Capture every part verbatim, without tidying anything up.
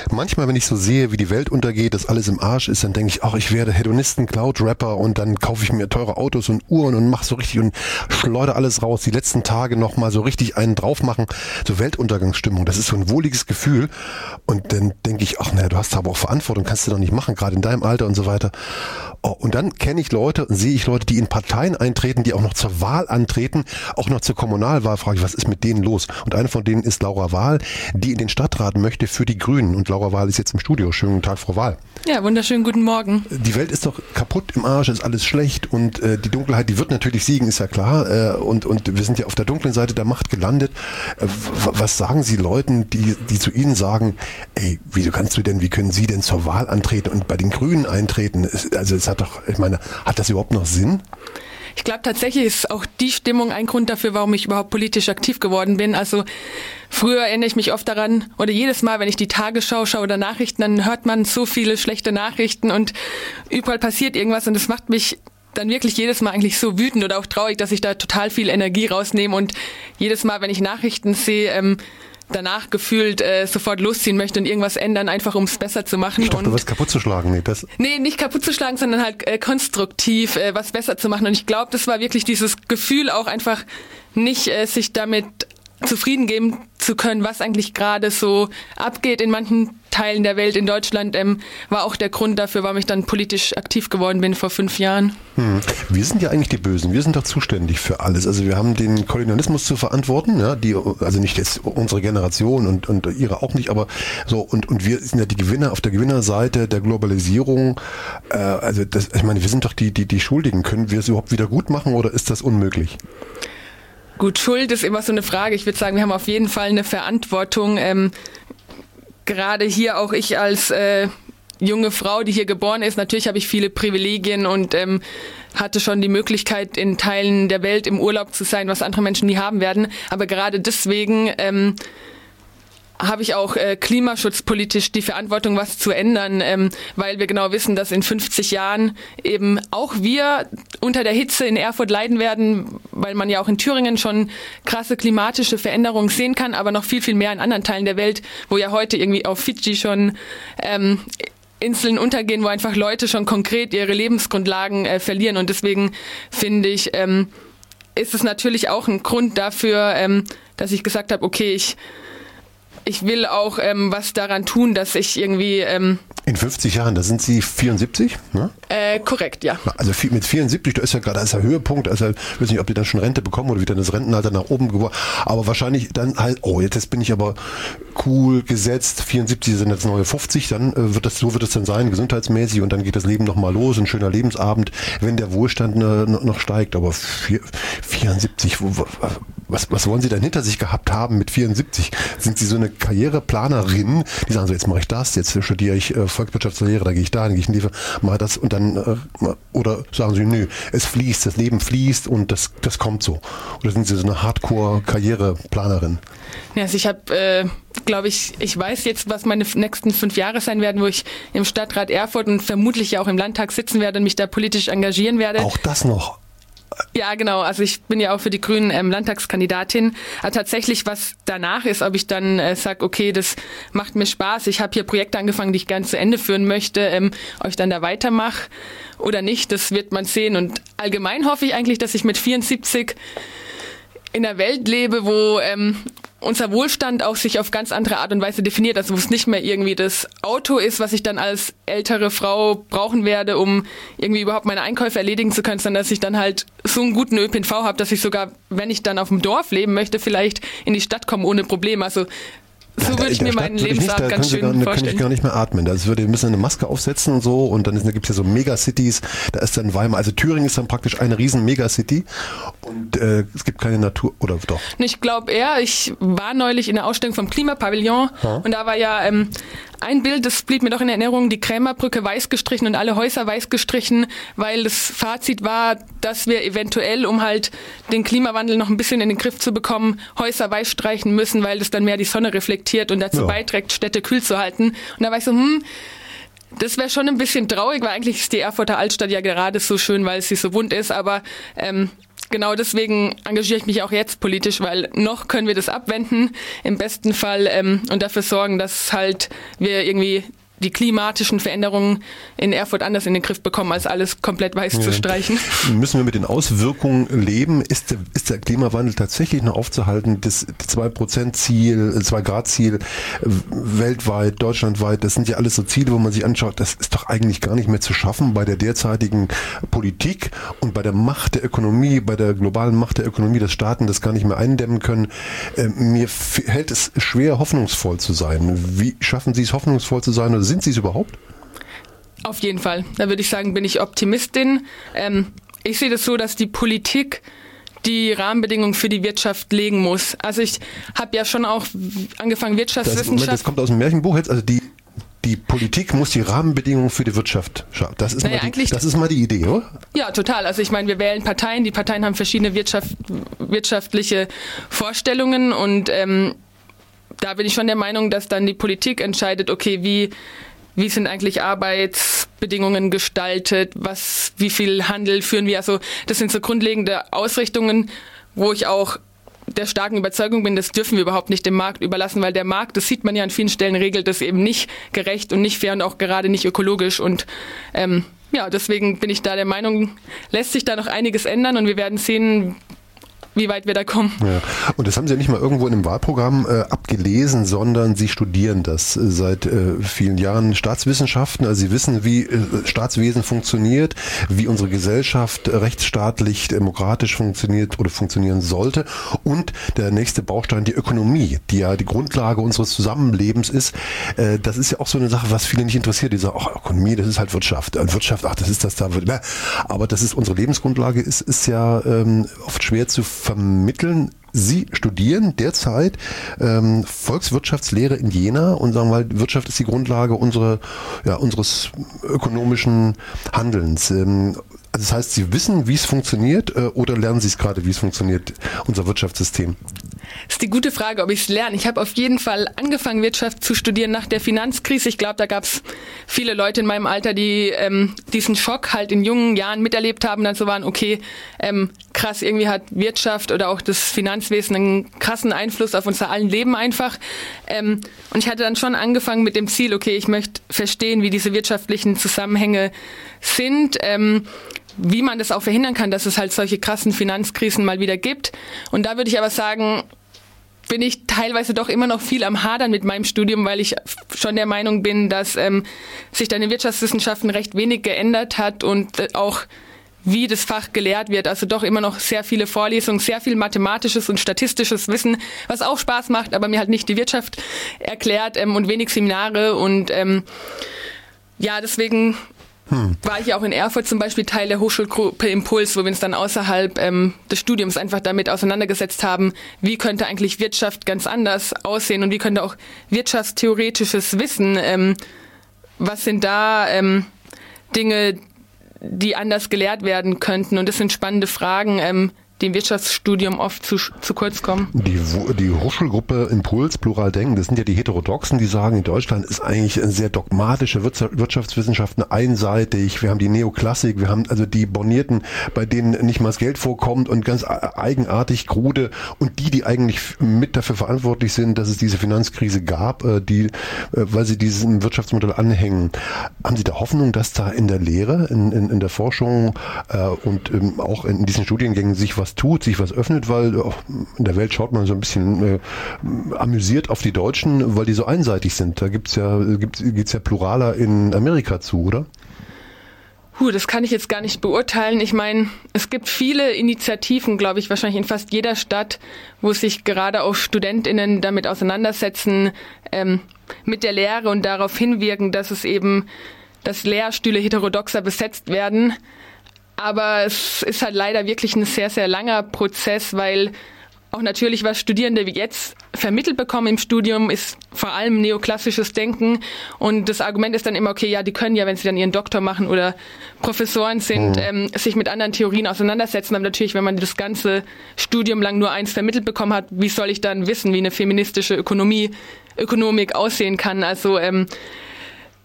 Manchmal, wenn ich so sehe, wie die Welt untergeht, dass alles im Arsch ist, dann denke ich, ach, ich werde Hedonisten, Cloud-Rapper und dann kaufe ich mir teure Autos und Uhren und mache so richtig und schleudere alles raus. Die letzten Tage nochmal so richtig einen drauf machen. So Weltuntergangsstimmung, das ist so ein wohliges Gefühl. Und dann denke ich, ach naja, du hast aber auch Verantwortung, kannst du doch nicht machen, gerade in deinem Alter und so weiter. Oh, und dann kenne ich Leute und sehe ich Leute, die in Parteien eintreten, die auch noch zur Wahl antreten, auch noch zur Kommunalwahl, frage ich, was ist mit denen los? Und eine von denen ist Laura Wahl, die in den Stadtrat möchte für die Grünen. Und Laura Wahl ist jetzt im Studio. Schönen guten Tag, Frau Wahl. Ja, wunderschönen guten Morgen. Die Welt ist doch kaputt im Arsch, ist alles schlecht und äh, die Dunkelheit, die wird natürlich siegen, ist ja klar. Äh, und, und wir sind ja auf der dunklen Seite der Macht gelandet. Äh, was sagen Sie Leuten, die, die zu Ihnen sagen, ey, wieso kannst du denn, wie können Sie denn zur Wahl antreten und bei den Grünen eintreten? Also es hat doch, ich meine, hat das überhaupt noch Sinn? Ich glaube, tatsächlich ist auch die Stimmung ein Grund dafür, warum ich überhaupt politisch aktiv geworden bin. Also früher erinnere ich mich oft daran, oder jedes Mal, wenn ich die Tagesschau schaue oder Nachrichten, dann hört man so viele schlechte Nachrichten und überall passiert irgendwas und das macht mich dann wirklich jedes Mal eigentlich so wütend oder auch traurig, dass ich da total viel Energie rausnehme und jedes Mal, wenn ich Nachrichten sehe, ähm, danach gefühlt äh, sofort losziehen möchte und irgendwas ändern, einfach um es besser zu machen. Ich dachte, und was kaputt zu schlagen. Nee, das nee, nicht kaputt zu schlagen, sondern halt äh, konstruktiv äh, was besser zu machen. Und ich glaube, das war wirklich dieses Gefühl auch einfach nicht äh, sich damit zufrieden geben zu können, was eigentlich gerade so abgeht in manchen Teilen der Welt. In Deutschland ähm, war auch der Grund dafür, warum ich dann politisch aktiv geworden bin vor fünf Jahren. Hm. Wir sind ja eigentlich die Bösen. Wir sind doch zuständig für alles. Also wir haben den Kolonialismus zu verantworten, ja, die, also nicht jetzt unsere Generation und, und ihre auch nicht, aber so und, und wir sind ja die Gewinner auf der Gewinnerseite der Globalisierung. Äh, also das, ich meine, wir sind doch die, die, die Schuldigen. Können wir es überhaupt wieder gut machen oder ist das unmöglich? Gut, Schuld ist immer so eine Frage. Ich würde sagen, wir haben auf jeden Fall eine Verantwortung. Ähm, gerade hier auch ich als äh, junge Frau, die hier geboren ist, natürlich habe ich viele Privilegien und ähm, hatte schon die Möglichkeit, in Teilen der Welt im Urlaub zu sein, was andere Menschen nie haben werden. Aber gerade deswegen ähm, habe ich auch äh, klimaschutzpolitisch die Verantwortung, was zu ändern, ähm, weil wir genau wissen, dass in fünfzig Jahren eben auch wir unter der Hitze in Erfurt leiden werden, weil man ja auch in Thüringen schon krasse klimatische Veränderungen sehen kann, aber noch viel, viel mehr in anderen Teilen der Welt, wo ja heute irgendwie auf Fidschi schon ähm, Inseln untergehen, wo einfach Leute schon konkret ihre Lebensgrundlagen äh, verlieren. Und deswegen finde ich, ähm, ist es natürlich auch ein Grund dafür, ähm, dass ich gesagt habe, okay, ich Ich will auch ähm, was daran tun, dass ich irgendwie... Ähm, in fünfzig Jahren, da sind Sie vierundsiebzig, ne? Äh, korrekt, ja. Also mit vierundsiebzig, da ist ja gerade, da ist der Höhepunkt, also ich weiß nicht, ob die dann schon Rente bekommen oder wie dann das Rentenalter nach oben geworden, aber wahrscheinlich dann halt, oh, jetzt, jetzt bin ich aber cool gesetzt, vierundsiebzig sind jetzt neue fünfzig, dann äh, wird das, so wird es dann sein, gesundheitsmäßig und dann geht das Leben nochmal los, ein schöner Lebensabend, wenn der Wohlstand äh, noch steigt, aber vier, vierundsiebzig, wo, was, was wollen Sie denn hinter sich gehabt haben mit vierundsiebzig? Sind Sie so eine Karriereplanerin, die sagen so, jetzt mache ich das, jetzt studiere ich äh, Volkswirtschaftslehre, da gehe ich da, dann gehe ich in die, mache das und dann, äh, oder sagen Sie, nö, es fließt, das Leben fließt und das, das kommt so. Oder sind Sie so eine Hardcore-Karriereplanerin? Ja, also ich habe, äh, glaube ich, ich weiß jetzt, was meine nächsten fünf Jahre sein werden, wo ich im Stadtrat Erfurt und vermutlich ja auch im Landtag sitzen werde und mich da politisch engagieren werde. Auch das noch? Ja, genau. Also ich bin ja auch für die Grünen ähm, Landtagskandidatin. Aber tatsächlich, was danach ist, ob ich dann äh, sage, okay, das macht mir Spaß, ich habe hier Projekte angefangen, die ich gerne zu Ende führen möchte, ähm, ob ich dann da weitermache oder nicht, das wird man sehen. Und allgemein hoffe ich eigentlich, dass ich mit vierundsiebzig in einer Welt lebe, wo ähm, unser Wohlstand auch sich auf ganz andere Art und Weise definiert, also wo es nicht mehr irgendwie das Auto ist, was ich dann als ältere Frau brauchen werde, um irgendwie überhaupt meine Einkäufe erledigen zu können, sondern dass ich dann halt so einen guten Ö P N V habe, dass ich sogar, wenn ich dann auf dem Dorf leben möchte, vielleicht in die Stadt komme ohne Probleme. Also so würde ich mir meinen Lebensabend ganz schön vorstellen. Da kann ich gar nicht mehr atmen. Das würde, wir müssen eine Maske aufsetzen und so und dann gibt es ja so Megacities, da ist dann Weimar, also Thüringen ist dann praktisch eine riesen Megacity und äh, es gibt keine Natur, oder doch? Ich glaube eher, ich war neulich in der Ausstellung vom Klimapavillon ha? und da war ja ähm, ein Bild, das blieb mir doch in Erinnerung, die Krämerbrücke weiß gestrichen und alle Häuser weiß gestrichen, weil das Fazit war, dass wir eventuell, um halt den Klimawandel noch ein bisschen in den Griff zu bekommen, Häuser weiß streichen müssen, weil das dann mehr die Sonne reflektiert und dazu ja. beiträgt, Städte kühl zu halten. Und da war ich so, hm, das wäre schon ein bisschen traurig, weil eigentlich ist die Erfurter Altstadt ja gerade so schön, weil sie so bunt ist, aber ähm, genau deswegen engagiere ich mich auch jetzt politisch, weil noch können wir das abwenden, im besten Fall, ähm, und dafür sorgen, dass halt wir irgendwie die klimatischen Veränderungen in Erfurt anders in den Griff bekommen, als alles komplett weiß ja. zu streichen. Müssen wir mit den Auswirkungen leben? Ist der, ist der Klimawandel tatsächlich noch aufzuhalten? Das zwei Prozent Ziel, zwei Grad Ziel weltweit, deutschlandweit, das sind ja alles so Ziele, wo man sich anschaut, das ist doch eigentlich gar nicht mehr zu schaffen bei der derzeitigen Politik und bei der Macht der Ökonomie, bei der globalen Macht der Ökonomie, dass Staaten das gar nicht mehr eindämmen können. Mir hält es schwer, hoffnungsvoll zu sein. Wie schaffen Sie es, hoffnungsvoll zu sein, oder sind Sie es überhaupt? Auf jeden Fall. Da würde ich sagen, bin ich Optimistin. Ähm, ich sehe das so, dass die Politik die Rahmenbedingungen für die Wirtschaft legen muss. Also ich habe ja schon auch angefangen, Wirtschaftswissenschaft... Das, das kommt aus dem Märchenbuch jetzt, also die, die Politik muss die Rahmenbedingungen für die Wirtschaft schaffen. Das ist, naja, mal die, das ist mal die Idee, oder? Ja, total. Also ich meine, wir wählen Parteien, die Parteien haben verschiedene Wirtschaft, wirtschaftliche Vorstellungen und ähm, da bin ich schon der Meinung, dass dann die Politik entscheidet, okay, wie, wie sind eigentlich Arbeitsbedingungen gestaltet, was, wie viel Handel führen wir. Also das sind so grundlegende Ausrichtungen, wo ich auch der starken Überzeugung bin, das dürfen wir überhaupt nicht dem Markt überlassen, weil der Markt, das sieht man ja an vielen Stellen, regelt das eben nicht gerecht und nicht fair und auch gerade nicht ökologisch. Und ähm, ja, deswegen bin ich da der Meinung, lässt sich da noch einiges ändern und wir werden sehen, wie weit wir da kommen. Ja. Und das haben Sie ja nicht mal irgendwo in einem Wahlprogramm äh, abgelesen, sondern Sie studieren das äh, seit äh, vielen Jahren. Staatswissenschaften, also Sie wissen, wie äh, Staatswesen funktioniert, wie unsere Gesellschaft äh, rechtsstaatlich, demokratisch funktioniert oder funktionieren sollte. Und der nächste Baustein, die Ökonomie, die ja die Grundlage unseres Zusammenlebens ist. Äh, das ist ja auch so eine Sache, was viele nicht interessiert. Die sagen, ach, Ökonomie, das ist halt Wirtschaft. Und Wirtschaft, ach, das ist das da. Aber das ist unsere Lebensgrundlage, ist, ist ja ähm, oft schwer zu vermitteln. Sie studieren derzeit ähm, Volkswirtschaftslehre in Jena und sagen mal, Wirtschaft ist die Grundlage unserer, ja, unseres ökonomischen Handelns. Ähm, also das heißt, Sie wissen, wie es funktioniert, äh, oder lernen Sie es gerade, wie es funktioniert, unser Wirtschaftssystem? Das ist die gute Frage, ob ich es lerne. Ich habe auf jeden Fall angefangen, Wirtschaft zu studieren nach der Finanzkrise. Ich glaube, da gab es viele Leute in meinem Alter, die ähm, diesen Schock halt in jungen Jahren miterlebt haben, dann so waren, okay, ähm, krass, irgendwie hat Wirtschaft oder auch das Finanzwesen einen krassen Einfluss auf unser allen Leben einfach. Ähm, und ich hatte dann schon angefangen mit dem Ziel, okay, ich möchte verstehen, wie diese wirtschaftlichen Zusammenhänge sind, ähm, wie man das auch verhindern kann, dass es halt solche krassen Finanzkrisen mal wieder gibt. Und da würde ich aber sagen, bin ich teilweise doch immer noch viel am Hadern mit meinem Studium, weil ich schon der Meinung bin, dass ähm, sich da in den Wirtschaftswissenschaften recht wenig geändert hat und äh, auch wie das Fach gelehrt wird. Also doch immer noch sehr viele Vorlesungen, sehr viel mathematisches und statistisches Wissen, was auch Spaß macht, aber mir halt nicht die Wirtschaft erklärt ähm, und wenig Seminare. Und ähm, ja, deswegen Hm. war ich ja auch in Erfurt zum Beispiel Teil der Hochschulgruppe Impuls, wo wir uns dann außerhalb ähm, des Studiums einfach damit auseinandergesetzt haben, wie könnte eigentlich Wirtschaft ganz anders aussehen und wie könnte auch wirtschaftstheoretisches Wissen, ähm, was sind da ähm, Dinge, die anders gelehrt werden könnten. Und das sind spannende Fragen, ähm, die im Wirtschaftsstudium oft zu, zu kurz kommen. Die, die Hochschulgruppe Impuls, Plural Denken, das sind ja die Heterodoxen, die sagen, in Deutschland ist eigentlich eine sehr dogmatische Wirtschaftswissenschaften einseitig. Wir haben die Neoklassik, wir haben also die Bornierten, bei denen nicht mal das Geld vorkommt und ganz eigenartig krude, und die, die eigentlich mit dafür verantwortlich sind, dass es diese Finanzkrise gab, die, weil sie diesem Wirtschaftsmodell anhängen. Haben Sie da Hoffnung, dass da in der Lehre, in, in, in der Forschung und auch in diesen Studiengängen sich was tut, sich was öffnet, weil in der Welt schaut man so ein bisschen äh, amüsiert auf die Deutschen, weil die so einseitig sind. Da gibt's ja, gibt's, geht's ja pluraler in Amerika zu, oder? Puh, das kann ich jetzt gar nicht beurteilen. Ich meine, es gibt viele Initiativen, glaube ich, wahrscheinlich in fast jeder Stadt, wo sich gerade auch StudentInnen damit auseinandersetzen, ähm, mit der Lehre und darauf hinwirken, dass es eben, dass Lehrstühle heterodoxer besetzt werden. Aber es ist halt leider wirklich ein sehr, sehr langer Prozess, weil auch natürlich, was Studierende wie jetzt vermittelt bekommen im Studium, ist vor allem neoklassisches Denken. Und das Argument ist dann immer, okay, ja, die können ja, wenn sie dann ihren Doktor machen oder Professoren sind, mhm. ähm, sich mit anderen Theorien auseinandersetzen. Aber natürlich, wenn man das ganze Studium lang nur eins vermittelt bekommen hat, wie soll ich dann wissen, wie eine feministische Ökonomie, Ökonomik aussehen kann? Also ähm,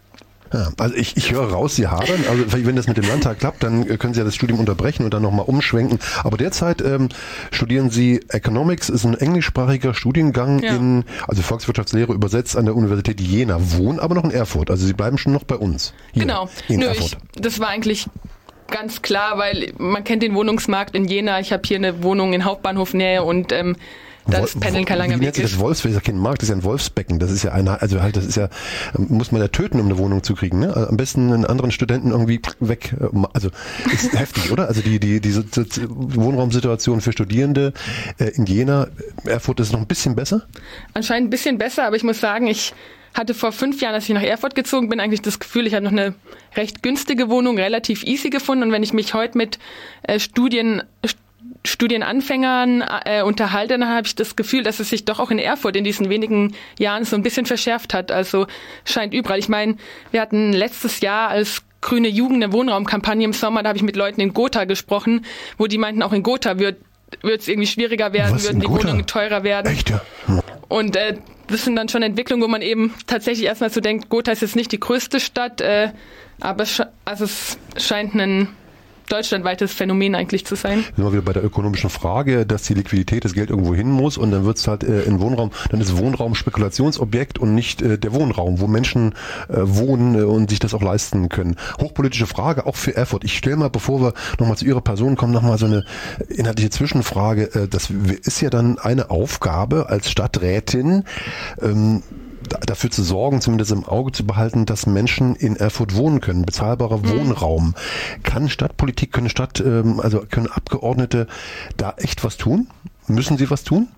Ja, also ich, ich höre raus, Sie hadern. Also wenn das mit dem Landtag klappt, dann können Sie ja das Studium unterbrechen und dann nochmal umschwenken. Aber derzeit ähm, studieren Sie Economics, ist ein englischsprachiger Studiengang ja. in, also Volkswirtschaftslehre übersetzt an der Universität Jena, wohnen aber noch in Erfurt. Also Sie bleiben schon noch bei uns. Hier genau. In Nö, Erfurt. Ich, das war eigentlich ganz klar, weil man kennt den Wohnungsmarkt in Jena. Ich habe hier eine Wohnung in Hauptbahnhofnähe und ähm, das Pendeln kein langer Weg ist. Wie nennt sich das Wolfsbecken? Das ist ja kein Markt, das ist ja ein Wolfsbecken. Das ist ja eine, also halt, das ist ja, muss man ja töten, um eine Wohnung zu kriegen, ne? Also am besten einen anderen Studenten irgendwie weg, also ist heftig, oder? Also die, die, diese Wohnraumsituation für Studierende in Jena, Erfurt ist noch ein bisschen besser? Anscheinend ein bisschen besser, aber ich muss sagen, ich hatte vor fünf Jahren, als ich nach Erfurt gezogen bin, eigentlich das Gefühl, ich habe noch eine recht günstige Wohnung, relativ easy gefunden und wenn ich mich heute mit äh, Studien, Studienanfängern äh, unterhalte, dann habe ich das Gefühl, dass es sich doch auch in Erfurt in diesen wenigen Jahren so ein bisschen verschärft hat. Also scheint überall. Ich meine, wir hatten letztes Jahr als Grüne Jugend eine Wohnraumkampagne im Sommer, da habe ich mit Leuten in Gotha gesprochen, wo die meinten, auch in Gotha wird wird es irgendwie schwieriger werden, Was, würden die Gotha? Wohnungen teurer werden. Echt, ja? Hm. Und äh, das sind dann schon Entwicklungen, wo man eben tatsächlich erstmal so denkt, Gotha ist jetzt nicht die größte Stadt, äh, aber sch- also es scheint ein deutschlandweites Phänomen eigentlich zu sein. Sind wir wieder bei der ökonomischen Frage, dass die Liquidität, das Geld irgendwo hin muss und dann wird es halt äh, in Wohnraum, dann ist Wohnraum Spekulationsobjekt und nicht äh, der Wohnraum, wo Menschen äh, wohnen äh, und sich das auch leisten können. Hochpolitische Frage, auch für Erfurt. Ich stelle mal, bevor wir nochmal zu Ihrer Person kommen, nochmal so eine inhaltliche Zwischenfrage. Äh, das ist ja dann eine Aufgabe als Stadträtin, ähm, dafür zu sorgen, zumindest im Auge zu behalten, dass Menschen in Erfurt wohnen können, bezahlbarer mhm. Wohnraum. Kann Stadtpolitik, können Stadt, ähm, also können Abgeordnete da echt was tun? Müssen sie was tun?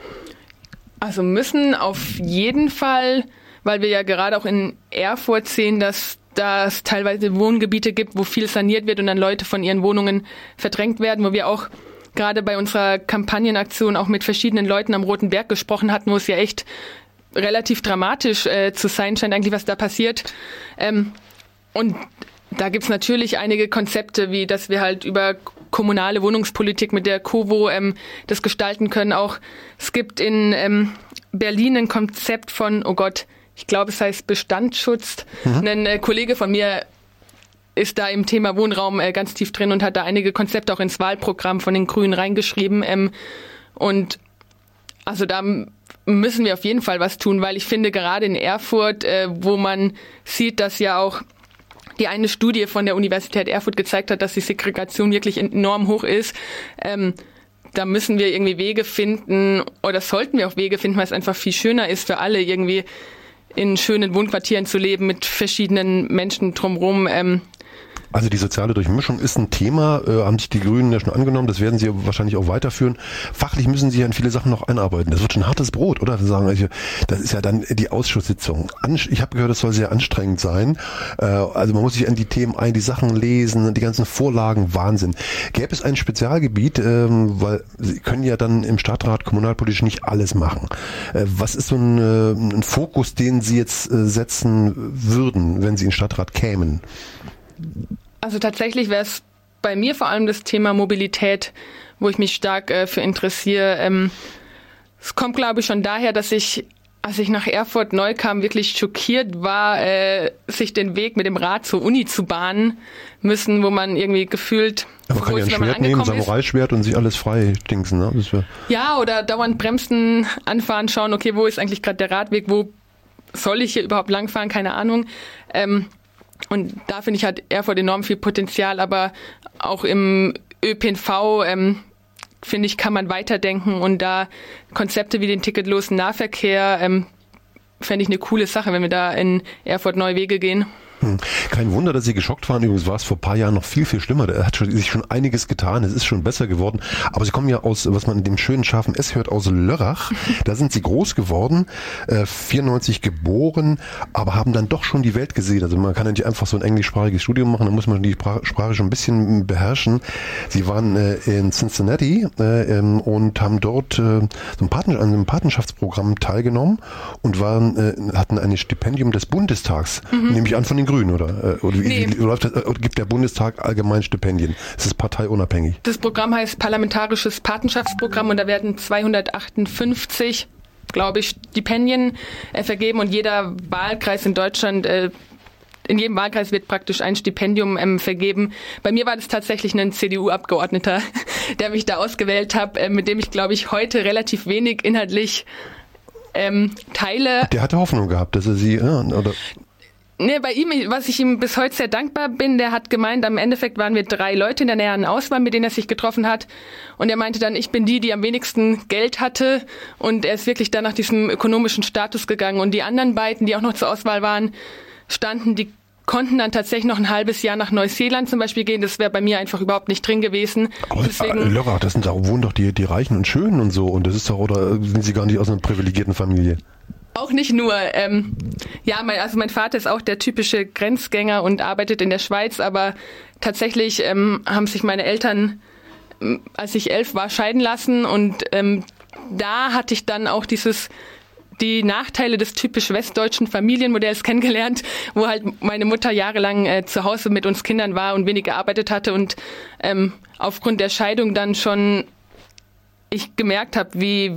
Also müssen auf jeden Fall, weil wir ja gerade auch in Erfurt sehen, dass da es teilweise Wohngebiete gibt, wo viel saniert wird und dann Leute von ihren Wohnungen verdrängt werden, wo wir auch gerade bei unserer Kampagnenaktion auch mit verschiedenen Leuten am Roten Berg gesprochen hatten, wo es ja echt relativ dramatisch äh, zu sein scheint, eigentlich, was da passiert. Ähm, und da gibt's natürlich einige Konzepte, wie dass wir halt über kommunale Wohnungspolitik mit der KOWO ähm, das gestalten können. Auch es gibt in ähm, Berlin ein Konzept von, oh Gott, ich glaube, es heißt Bestandsschutz. Mhm. Ein äh, Kollege von mir ist da im Thema Wohnraum äh, ganz tief drin und hat da einige Konzepte auch ins Wahlprogramm von den Grünen reingeschrieben. Ähm, und also da müssen wir auf jeden Fall was tun, weil ich finde, gerade in Erfurt, äh, wo man sieht, dass ja auch die eine Studie von der Universität Erfurt gezeigt hat, dass die Segregation wirklich enorm hoch ist, ähm, da müssen wir irgendwie Wege finden oder sollten wir auch Wege finden, weil es einfach viel schöner ist für alle, irgendwie in schönen Wohnquartieren zu leben mit verschiedenen Menschen drumherum. Ähm, Also die soziale Durchmischung ist ein Thema, äh, haben sich die Grünen ja schon angenommen, das werden sie wahrscheinlich auch weiterführen. Fachlich müssen sie ja in viele Sachen noch einarbeiten. Das wird schon hartes Brot, oder? Wir sagen, also, das ist ja dann die Ausschusssitzung. Ich habe gehört, das soll sehr anstrengend sein. Äh, also man muss sich an die Themen ein, die Sachen lesen, die ganzen Vorlagen, Wahnsinn. Gäbe es ein Spezialgebiet, ähm, weil Sie können ja dann im Stadtrat kommunalpolitisch nicht alles machen. Äh, was ist so ein, äh, ein Fokus, den Sie jetzt äh, setzen würden, wenn Sie in den Stadtrat kämen? Also tatsächlich wäre es bei mir vor allem das Thema Mobilität, wo ich mich stark äh, für interessiere. Ähm, es kommt, glaube ich, schon daher, dass ich, als ich nach Erfurt neu kam, wirklich schockiert war, äh, sich den Weg mit dem Rad zur Uni zu bahnen müssen, wo man irgendwie gefühlt... Aber man kann ja ein Schwert nehmen, Samurai-Schwert und sich alles frei dingsen, ne? Das wär ja, oder dauernd bremsen, anfahren, schauen, okay, wo ist eigentlich gerade der Radweg, wo soll ich hier überhaupt langfahren, keine Ahnung. Ähm, Und da finde ich, hat Erfurt enorm viel Potenzial, aber auch im Ö P N V, ähm, finde ich, kann man weiterdenken und da Konzepte wie den ticketlosen Nahverkehr, ähm, fände ich eine coole Sache, wenn wir da in Erfurt neue Wege gehen. Hm. Kein Wunder, dass Sie geschockt waren. Übrigens war es vor ein paar Jahren noch viel, viel schlimmer. Da hat schon, sich schon einiges getan. Es ist schon besser geworden. Aber Sie kommen ja aus, was man in dem schönen scharfen S hört, aus Lörrach. Da sind Sie groß geworden, äh, vierundneunzig geboren, aber haben dann doch schon die Welt gesehen. Also man kann ja nicht einfach so ein englischsprachiges Studium machen, da muss man die Sprache schon ein bisschen beherrschen. Sie waren äh, in Cincinnati äh, ähm, und haben dort äh, so ein Paten- an einem Patenschaftsprogramm teilgenommen und waren, äh, hatten ein Stipendium des Bundestags, mhm. nehme ich an, von den Grünen, oder? Oder, nee. wie, wie läuft das, oder gibt der Bundestag allgemein Stipendien? Es ist parteiunabhängig. Das Programm heißt Parlamentarisches Patenschaftsprogramm und da werden zweihundertachtundfünfzig, glaube ich, Stipendien äh, vergeben und jeder Wahlkreis in Deutschland äh, in jedem Wahlkreis wird praktisch ein Stipendium ähm, vergeben. Bei mir war das tatsächlich ein C D U-Abgeordneter, der mich da ausgewählt hat, äh, mit dem ich, glaube ich, heute relativ wenig inhaltlich ähm, teile. Der hatte Hoffnung gehabt, dass er sie... Ja, oder Nee, bei ihm, was ich ihm bis heute sehr dankbar bin, der hat gemeint, am Endeffekt waren wir drei Leute in der näheren Auswahl, mit denen er sich getroffen hat. Und er meinte dann, ich bin die, die am wenigsten Geld hatte. Und er ist wirklich dann nach diesem ökonomischen Status gegangen. Und die anderen beiden, die auch noch zur Auswahl waren, standen, die konnten dann tatsächlich noch ein halbes Jahr nach Neuseeland zum Beispiel gehen. Das wäre bei mir einfach überhaupt nicht drin gewesen. Aber deswegen, Lörrach, das sind doch, wohnen doch die, die Reichen und Schönen und so. Und das ist doch, oder sind sie gar nicht aus einer privilegierten Familie? Auch nicht nur. Ähm, ja, mein, also mein Vater ist auch der typische Grenzgänger und arbeitet in der Schweiz, aber tatsächlich ähm, haben sich meine Eltern, ähm, als ich elf war, scheiden lassen und ähm, da hatte ich dann auch dieses die Nachteile des typisch westdeutschen Familienmodells kennengelernt, wo halt meine Mutter jahrelang äh, zu Hause mit uns Kindern war und wenig gearbeitet hatte und ähm, aufgrund der Scheidung dann schon ich gemerkt habe, wie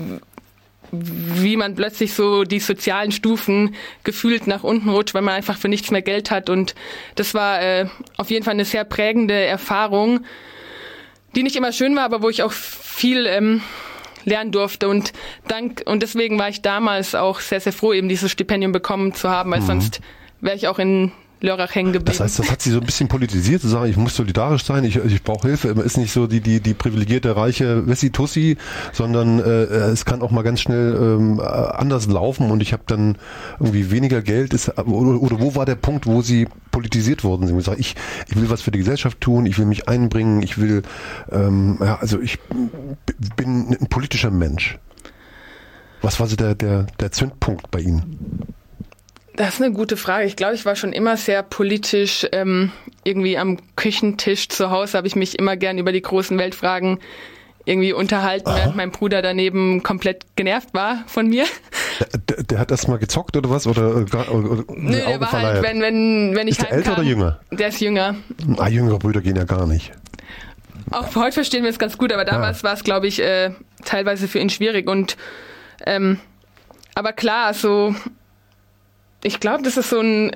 wie man plötzlich so die sozialen Stufen gefühlt nach unten rutscht, weil man einfach für nichts mehr Geld hat. Und das war äh, auf jeden Fall eine sehr prägende Erfahrung, die nicht immer schön war, aber wo ich auch viel ähm, lernen durfte. Und dank und deswegen war ich damals auch sehr, sehr froh, eben dieses Stipendium bekommen zu haben, weil mhm. sonst wäre ich auch in Lörrach hängen geblieben. Das heißt, das hat sie so ein bisschen politisiert, zu sagen, ich muss solidarisch sein, ich, ich brauche Hilfe. Man ist nicht so die, die, die privilegierte, reiche Wessi-Tussi, sondern äh, es kann auch mal ganz schnell ähm, anders laufen und ich habe dann irgendwie weniger Geld. Ist, oder, oder wo war der Punkt, wo sie politisiert wurden? Sie sagen, ich, ich will was für die Gesellschaft tun, ich will mich einbringen, ich will, ähm, ja, also ich bin ein politischer Mensch. Was war so der, der, der Zündpunkt bei Ihnen? Das ist eine gute Frage. Ich glaube, ich war schon immer sehr politisch. Ähm, irgendwie am Küchentisch zu Hause habe ich mich immer gern über die großen Weltfragen irgendwie unterhalten, Aha. während mein Bruder daneben komplett genervt war von mir. Der, der hat erst mal gezockt oder was? Oder, oder, oder Nö, der war halt, wenn, wenn, wenn ich Ist der älter oder jünger? Der ist jünger. Ah, jüngere Brüder gehen ja gar nicht. Auch heute verstehen wir es ganz gut, aber damals ja. war es, glaube ich, äh, teilweise für ihn schwierig. Und ähm, aber klar, so ich glaube, das ist so ein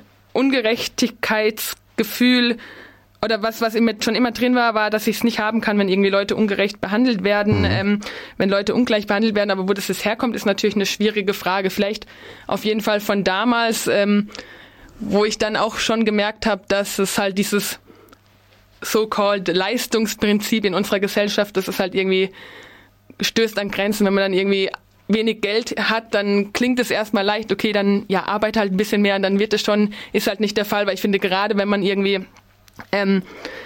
Ungerechtigkeitsgefühl oder was, was immer, schon immer drin war, war, dass ich es nicht haben kann, wenn irgendwie Leute ungerecht behandelt werden, mhm. ähm, wenn Leute ungleich behandelt werden. Aber wo das jetzt herkommt, ist natürlich eine schwierige Frage. Vielleicht auf jeden Fall von damals, ähm, wo ich dann auch schon gemerkt habe, dass es halt dieses so-called Leistungsprinzip in unserer Gesellschaft, das ist halt irgendwie stößt an Grenzen, wenn man dann irgendwie wenig Geld hat, dann klingt es erstmal leicht, okay, dann ja, arbeite halt ein bisschen mehr und dann wird es schon, ist halt nicht der Fall, weil ich finde, gerade wenn man irgendwie ähm,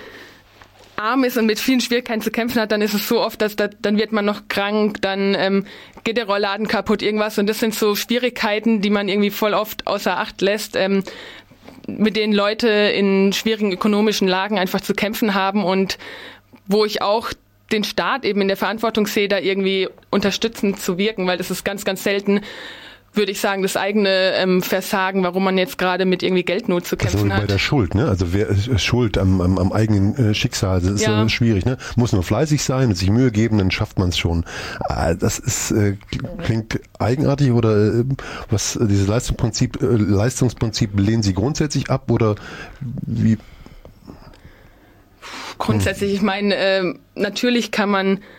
arm ist und mit vielen Schwierigkeiten zu kämpfen hat, dann ist es so oft, dass da, dann wird man noch krank, dann ähm, geht der Rollladen kaputt, irgendwas und das sind so Schwierigkeiten, die man irgendwie voll oft außer Acht lässt, ähm, mit denen Leute in schwierigen ökonomischen Lagen einfach zu kämpfen haben und wo ich auch den Staat eben in der Verantwortung sehe, da irgendwie unterstützend zu wirken, weil das ist ganz, ganz selten, würde ich sagen, das eigene ähm, Versagen, warum man jetzt gerade mit irgendwie Geldnot zu kämpfen also hat. Bei der Schuld, ne? Also wer ist Schuld am, am, am eigenen äh, Schicksal? Das ist ja. äh, schwierig, ne? Muss nur fleißig sein und sich Mühe geben, dann schafft man es schon. Äh, das ist äh, klingt eigenartig oder äh, was äh, dieses Leistungsprinzip, äh, Leistungsprinzip lehnen Sie grundsätzlich ab oder wie? Grundsätzlich, ich meine, äh, natürlich kann man, äh,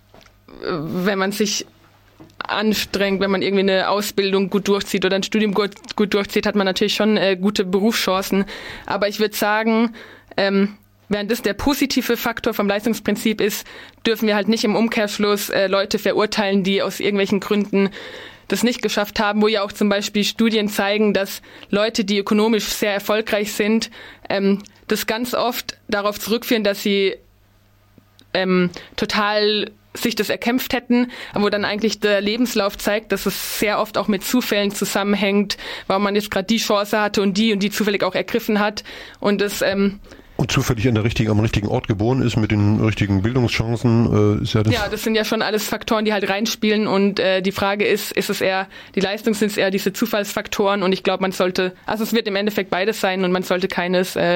wenn man sich anstrengt, wenn man irgendwie eine Ausbildung gut durchzieht oder ein Studium gut, gut durchzieht, hat man natürlich schon äh, gute Berufschancen. Aber ich würde sagen, ähm, während das der positive Faktor vom Leistungsprinzip ist, dürfen wir halt nicht im Umkehrschluss äh, Leute verurteilen, die aus irgendwelchen Gründen das nicht geschafft haben, wo ja auch zum Beispiel Studien zeigen, dass Leute, die ökonomisch sehr erfolgreich sind, ähm, das ganz oft darauf zurückführen, dass sie ähm, total sich das erkämpft hätten, wo dann eigentlich der Lebenslauf zeigt, dass es sehr oft auch mit Zufällen zusammenhängt, warum man jetzt gerade die Chance hatte und die und die zufällig auch ergriffen hat. Und das ähm, und zufällig an der richtigen, am richtigen Ort geboren ist, mit den richtigen Bildungschancen. Äh, ist ja, das ja, das sind ja schon alles Faktoren, die halt reinspielen. Und äh, die Frage ist, ist es eher die Leistung, sind es eher diese Zufallsfaktoren? Und ich glaube, man sollte, also es wird im Endeffekt beides sein und man sollte keines äh,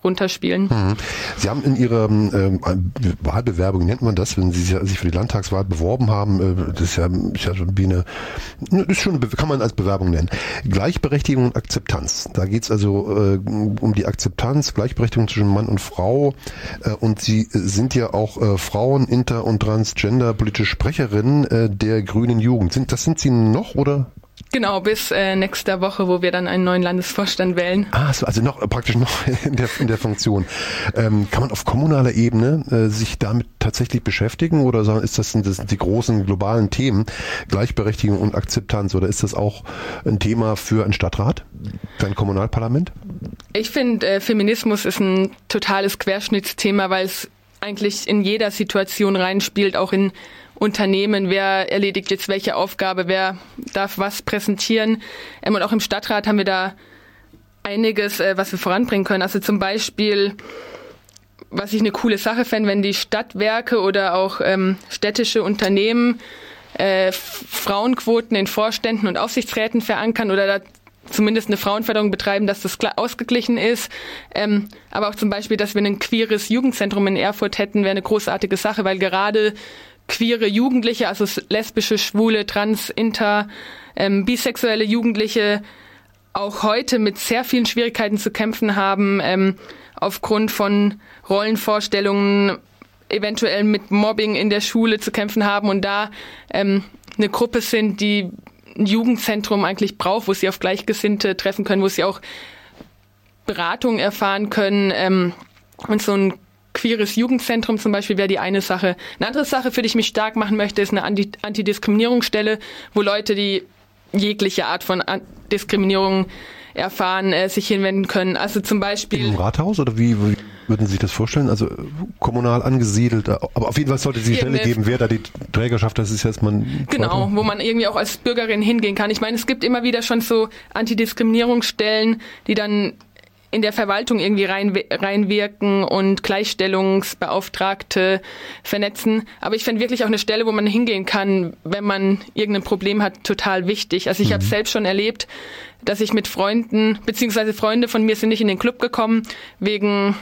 runterspielen. Mhm. Sie haben in Ihrer ähm, Wahlbewerbung, nennt man das, wenn Sie sich für die Landtagswahl beworben haben, äh, das ist ja, ist ja schon wie eine, das ist schon, kann man als Bewerbung nennen. Gleichberechtigung und Akzeptanz. Da geht es also äh, um die Akzeptanz, Gleichberechtigung zwischen Mann und Frau. Äh, und Sie sind ja auch äh, Frauen-, Inter- und Transgender-politische Sprecherin äh, der Grünen Jugend. Sind, das sind Sie noch, oder? Genau, bis äh, nächster Woche, wo wir dann einen neuen Landesvorstand wählen. Ah, so, also noch praktisch noch in der in der Funktion. Ähm, kann man auf kommunaler Ebene äh, sich damit tatsächlich beschäftigen oder sagen, ist das, das die großen globalen Themen, Gleichberechtigung und Akzeptanz, oder ist das auch ein Thema für einen Stadtrat, für ein Kommunalparlament? Ich finde, äh, Feminismus ist ein totales Querschnittsthema, weil es eigentlich in jeder Situation reinspielt, auch in Unternehmen, wer erledigt jetzt welche Aufgabe, wer darf was präsentieren. Ähm, und auch im Stadtrat haben wir da einiges, äh, was wir voranbringen können. Also zum Beispiel, was ich eine coole Sache fände, wenn die Stadtwerke oder auch ähm, städtische Unternehmen äh, Frauenquoten in Vorständen und Aufsichtsräten verankern oder da zumindest eine Frauenförderung betreiben, dass das ausgeglichen ist. Ähm, aber auch zum Beispiel, dass wir ein queeres Jugendzentrum in Erfurt hätten, wäre eine großartige Sache, weil gerade queere Jugendliche, also lesbische, schwule, trans, inter, ähm, bisexuelle Jugendliche auch heute mit sehr vielen Schwierigkeiten zu kämpfen haben, ähm, aufgrund von Rollenvorstellungen, eventuell mit Mobbing in der Schule zu kämpfen haben und da ähm, eine Gruppe sind, die ein Jugendzentrum eigentlich braucht, wo sie auf Gleichgesinnte treffen können, wo sie auch Beratung erfahren können, ähm, und so ein queeres Jugendzentrum zum Beispiel wäre die eine Sache. Eine andere Sache, für die ich mich stark machen möchte, ist eine Antidiskriminierungsstelle, wo Leute, die jegliche Art von Diskriminierung erfahren, äh, sich hinwenden können. Also zum Beispiel... Im Rathaus oder wie, wie würden Sie sich das vorstellen? Also kommunal angesiedelt, aber auf jeden Fall sollte es die Stelle geben, wer da die Trägerschaft, das ist jetzt man... Genau, wo man irgendwie auch als Bürgerin hingehen kann. Ich meine, es gibt immer wieder schon so Antidiskriminierungsstellen, die dann in der Verwaltung irgendwie rein, reinwirken und Gleichstellungsbeauftragte vernetzen. Aber ich fände wirklich auch eine Stelle, wo man hingehen kann, wenn man irgendein Problem hat, total wichtig. Also ich mhm. habe selbst schon erlebt, dass ich mit Freunden, beziehungsweise Freunde von mir sind nicht in den Club gekommen, wegen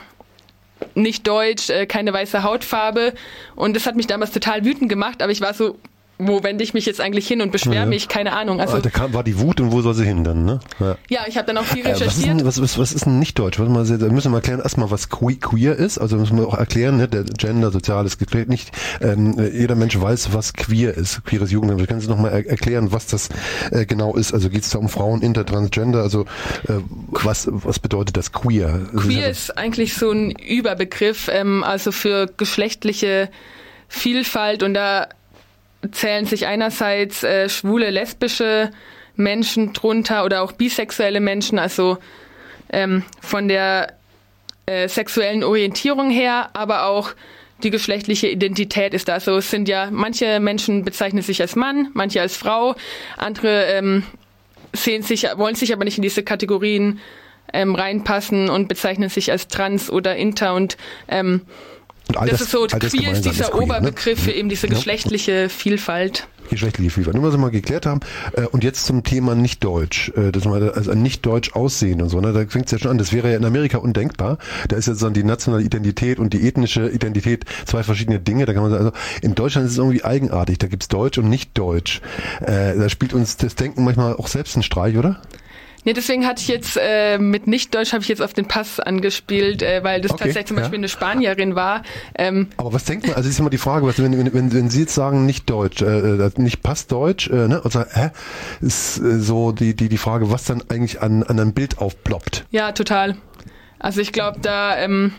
nicht deutsch, keine weiße Hautfarbe. Und das hat mich damals total wütend gemacht, aber ich war so, wo wende ich mich jetzt eigentlich hin und beschwere ja. mich? Keine Ahnung. Also da kam, war die Wut und wo soll sie hin dann, ne? Ja, ja ich habe dann auch viel äh, recherchiert. Was ist denn, was, was, was ist denn nicht deutsch? Warte mal, da müssen wir erklären erstmal, was queer ist. Also müssen wir auch erklären, ne? Der Gender, Soziales, geklärt nicht. Ähm, jeder Mensch weiß, was queer ist. Queeres Jugendamt. Können Sie noch mal er- erklären, was das äh, genau ist? Also geht es da um Frauen, Inter, Transgender? Also äh, was, was bedeutet das queer? Queer ist eigentlich so ein Überbegriff, ähm, also für geschlechtliche Vielfalt, und da zählen sich einerseits äh, schwule, lesbische Menschen drunter oder auch bisexuelle Menschen, also ähm, von der äh, sexuellen Orientierung her, aber auch die geschlechtliche Identität ist da. Also es sind ja, manche Menschen bezeichnen sich als Mann, manche als Frau, andere ähm, sehen sich, wollen sich aber nicht in diese Kategorien ähm, reinpassen und bezeichnen sich als trans oder inter und ähm, Und all das, das ist so, all das queer ist dieser ist queer, Oberbegriff ne? für eben diese ja. geschlechtliche Vielfalt. Geschlechtliche Vielfalt. Nur was wir mal geklärt haben. Und jetzt zum Thema Nicht-Deutsch. Das mal also ein Nicht-Deutsch aussehen und so. Ne? Da fängt es ja schon an. Das wäre ja in Amerika undenkbar. Da ist jetzt dann die nationale Identität und die ethnische Identität zwei verschiedene Dinge. Da kann man sagen, also in Deutschland ist es irgendwie eigenartig. Da gibt's Deutsch und Nicht-Deutsch. Da spielt uns das Denken manchmal auch selbst einen Streich, oder? Nee, deswegen hatte ich jetzt äh, mit Nicht-Deutsch habe ich jetzt auf den Pass angespielt, äh, weil das okay, tatsächlich zum Beispiel ja. eine Spanierin war. Ähm, Aber was denkt man, also ist immer die Frage, was, wenn, wenn, wenn Sie jetzt sagen, nicht Deutsch, äh, nicht Passdeutsch, äh, ne, und sagen, hä, ist äh, so die, die, die Frage, was dann eigentlich an, an einem Bild aufploppt. Ja, total. Also ich glaube, da ähm,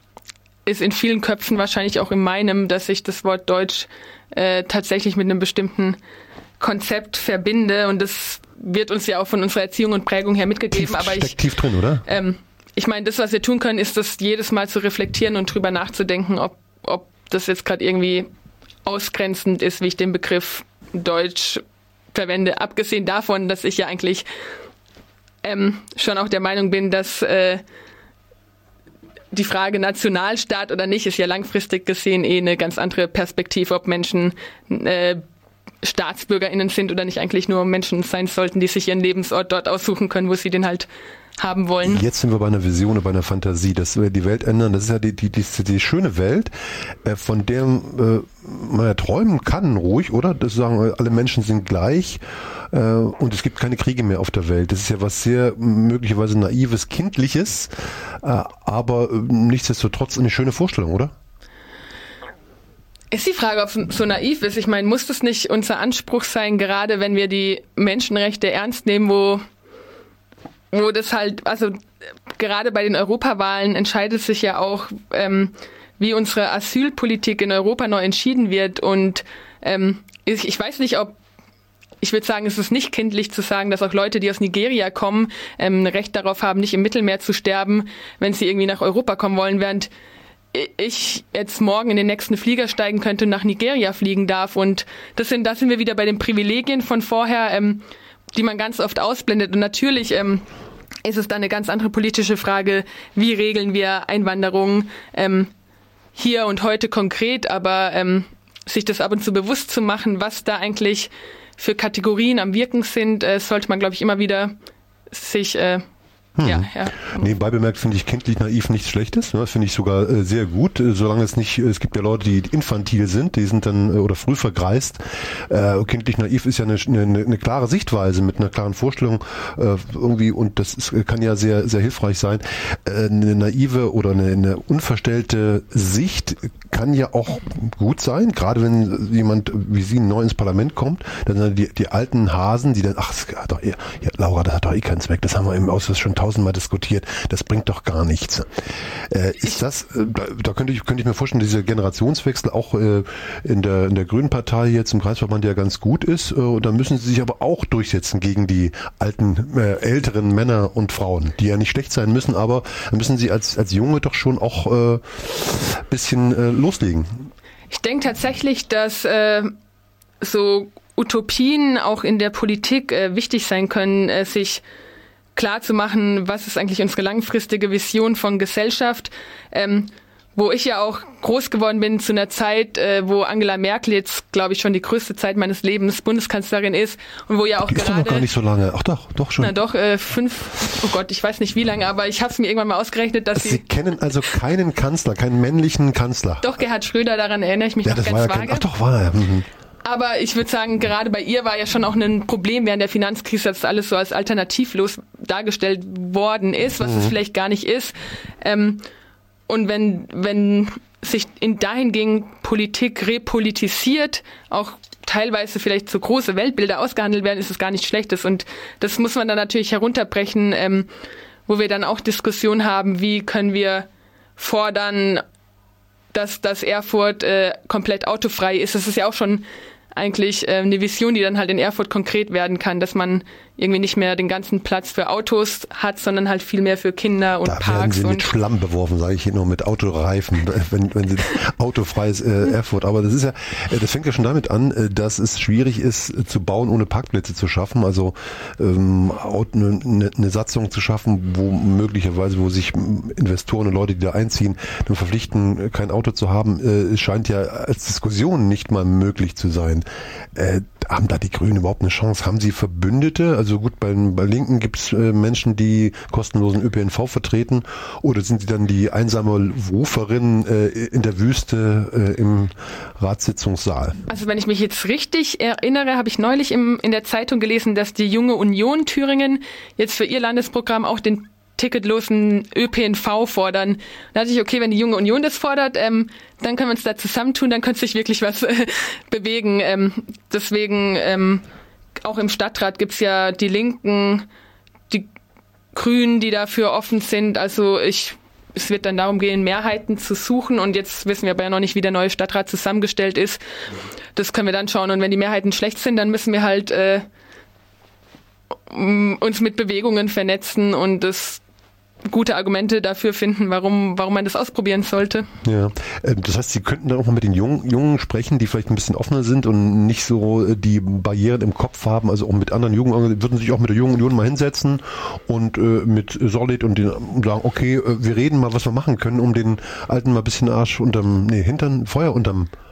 ist in vielen Köpfen, wahrscheinlich auch in meinem, dass ich das Wort Deutsch äh, tatsächlich mit einem bestimmten Konzept verbinde, und das wird uns ja auch von unserer Erziehung und Prägung her mitgegeben. Tief, aber steckt ich, tief drin, oder? Ähm, ich meine, das, was wir tun können, ist das jedes Mal zu reflektieren und drüber nachzudenken, ob, ob das jetzt gerade irgendwie ausgrenzend ist, wie ich den Begriff Deutsch verwende. Abgesehen davon, dass ich ja eigentlich ähm, schon auch der Meinung bin, dass äh, die Frage Nationalstaat oder nicht ist ja langfristig gesehen eh eine ganz andere Perspektive, ob Menschen äh, StaatsbürgerInnen sind oder nicht eigentlich nur Menschen sein sollten, die sich ihren Lebensort dort aussuchen können, wo sie den halt haben wollen. Jetzt sind wir bei einer Vision, bei einer Fantasie, dass wir die Welt ändern. Das ist ja die, die, die, die schöne Welt, von der äh, man ja träumen kann, ruhig, oder? Das sagen, alle Menschen sind gleich äh, und es gibt keine Kriege mehr auf der Welt. Das ist ja was sehr möglicherweise naives, kindliches, äh, aber äh, nichtsdestotrotz eine schöne Vorstellung, oder? Ist die Frage, ob es so naiv ist. Ich meine, muss das nicht unser Anspruch sein, gerade wenn wir die Menschenrechte ernst nehmen, wo wo das halt, also gerade bei den Europawahlen entscheidet sich ja auch, ähm, wie unsere Asylpolitik in Europa neu entschieden wird. Und ähm, ich, ich weiß nicht, ob, ich würde sagen, es ist nicht kindlich zu sagen, dass auch Leute, die aus Nigeria kommen, ähm, ein Recht darauf haben, nicht im Mittelmeer zu sterben, wenn sie irgendwie nach Europa kommen wollen, während ich jetzt morgen in den nächsten Flieger steigen könnte und nach Nigeria fliegen darf. Und das sind, da sind wir wieder bei den Privilegien von vorher, ähm, die man ganz oft ausblendet. Und natürlich ähm, ist es dann eine ganz andere politische Frage, wie regeln wir Einwanderung ähm, hier und heute konkret, aber ähm, sich das ab und zu bewusst zu machen, was da eigentlich für Kategorien am Wirken sind, äh, sollte man, glaube ich, immer wieder sich äh, Hm. Ja, ja. Nebenbei bemerkt finde ich kindlich naiv nichts Schlechtes. Das finde ich sogar äh, sehr gut, äh, solange es nicht, es gibt ja Leute, die infantil sind, die sind dann äh, oder früh vergreist. Äh, kindlich naiv ist ja eine, eine, eine klare Sichtweise mit einer klaren Vorstellung äh, irgendwie und das ist, kann ja sehr, sehr hilfreich sein. Äh, eine naive oder eine, eine unverstellte Sicht kann ja auch gut sein, gerade wenn jemand wie Sie neu ins Parlament kommt, dann sind die, die alten Hasen, die dann, ach, das hat doch, ja, Laura, das hat doch eh keinen Zweck, das haben wir im Ausschuss schon tausendmal diskutiert, das bringt doch gar nichts. Äh, ist das, äh, da, da könnte ich, könnte ich mir vorstellen, dieser Generationswechsel auch äh, in der, in der Grünen Partei jetzt im Kreisverband ja ganz gut ist, äh, und da müssen sie sich aber auch durchsetzen gegen die alten, äh, älteren Männer und Frauen, die ja nicht schlecht sein müssen, aber da müssen sie als, als Junge doch schon auch äh, bisschen äh, loslegen. Ich denke tatsächlich, dass äh, so Utopien auch in der Politik äh, wichtig sein können, äh, sich klar zu machen, was ist eigentlich unsere langfristige Vision von Gesellschaft, ähm, wo ich ja auch groß geworden bin zu einer Zeit, äh, wo Angela Merkel jetzt, glaube ich, schon die größte Zeit meines Lebens Bundeskanzlerin ist und wo ja auch die gerade... ist doch noch gar nicht so lange. Ach doch, doch schon. Na doch, äh, fünf, oh Gott, ich weiß nicht wie lange, aber ich habe es mir irgendwann mal ausgerechnet, dass Sie... Sie kennen also keinen Kanzler, keinen männlichen Kanzler. Doch, Gerhard Schröder, daran erinnere ich mich ja, noch das ganz war ja vage. kein, ach doch, war er. Mhm. Aber ich würde sagen, gerade bei ihr war ja schon auch ein Problem während der Finanzkrise, dass alles so als alternativlos dargestellt worden ist, was mhm. es vielleicht gar nicht ist. Ähm, und wenn, wenn sich in dahingehend Politik repolitisiert, auch teilweise vielleicht so große Weltbilder ausgehandelt werden, ist es gar nichts Schlechtes. Und das muss man dann natürlich herunterbrechen, ähm, wo wir dann auch Diskussionen haben, wie können wir fordern, dass, dass Erfurt äh, komplett autofrei ist. Das ist ja auch schon eigentlich äh, eine Vision, die dann halt in Erfurt konkret werden kann, dass man irgendwie nicht mehr den ganzen Platz für Autos hat, sondern halt viel mehr für Kinder und da Parks. Da werden sie und mit Schlamm beworfen, sage ich hier nur, mit Autoreifen, wenn, wenn sie autofreies äh, Erfurt. Aber das ist ja, das fängt ja schon damit an, dass es schwierig ist, zu bauen, ohne Parkplätze zu schaffen. Also ähm, eine, eine Satzung zu schaffen, wo möglicherweise, wo sich Investoren und Leute, die da einziehen, dann verpflichten, kein Auto zu haben, äh, scheint ja als Diskussion nicht mal möglich zu sein. Äh, haben da die Grünen überhaupt eine Chance? Haben sie Verbündete? Also gut, bei, bei Linken gibt es äh, Menschen, die kostenlosen Ö P N V vertreten, oder sind sie dann die einsame Ruferin äh, in der Wüste äh, im Ratssitzungssaal? Also wenn ich mich jetzt richtig erinnere, habe ich neulich im, in der Zeitung gelesen, dass die Junge Union Thüringen jetzt für ihr Landesprogramm auch den ticketlosen Ö P N V fordern. Da dachte ich, okay, wenn die Junge Union das fordert, ähm, dann können wir uns da zusammentun, dann könnte sich wirklich was äh, bewegen. Ähm, deswegen, ähm, auch im Stadtrat gibt's ja die Linken, die Grünen, die dafür offen sind. Also ich, es wird dann darum gehen, Mehrheiten zu suchen, und jetzt wissen wir aber ja noch nicht, wie der neue Stadtrat zusammengestellt ist. Das können wir dann schauen, und wenn die Mehrheiten schlecht sind, dann müssen wir halt äh, uns mit Bewegungen vernetzen und das gute Argumente dafür finden, warum warum man das ausprobieren sollte. Ja, das heißt, Sie könnten dann auch mal mit den Jungen, Jungen sprechen, die vielleicht ein bisschen offener sind und nicht so die Barrieren im Kopf haben, also auch mit anderen Jungen, würden sich auch mit der Jungen Union mal hinsetzen und äh, mit Solid und, den, und sagen, okay, wir reden mal, was wir machen können, um den Alten mal ein bisschen Arsch unterm, nee, Hintern, Feuer unterm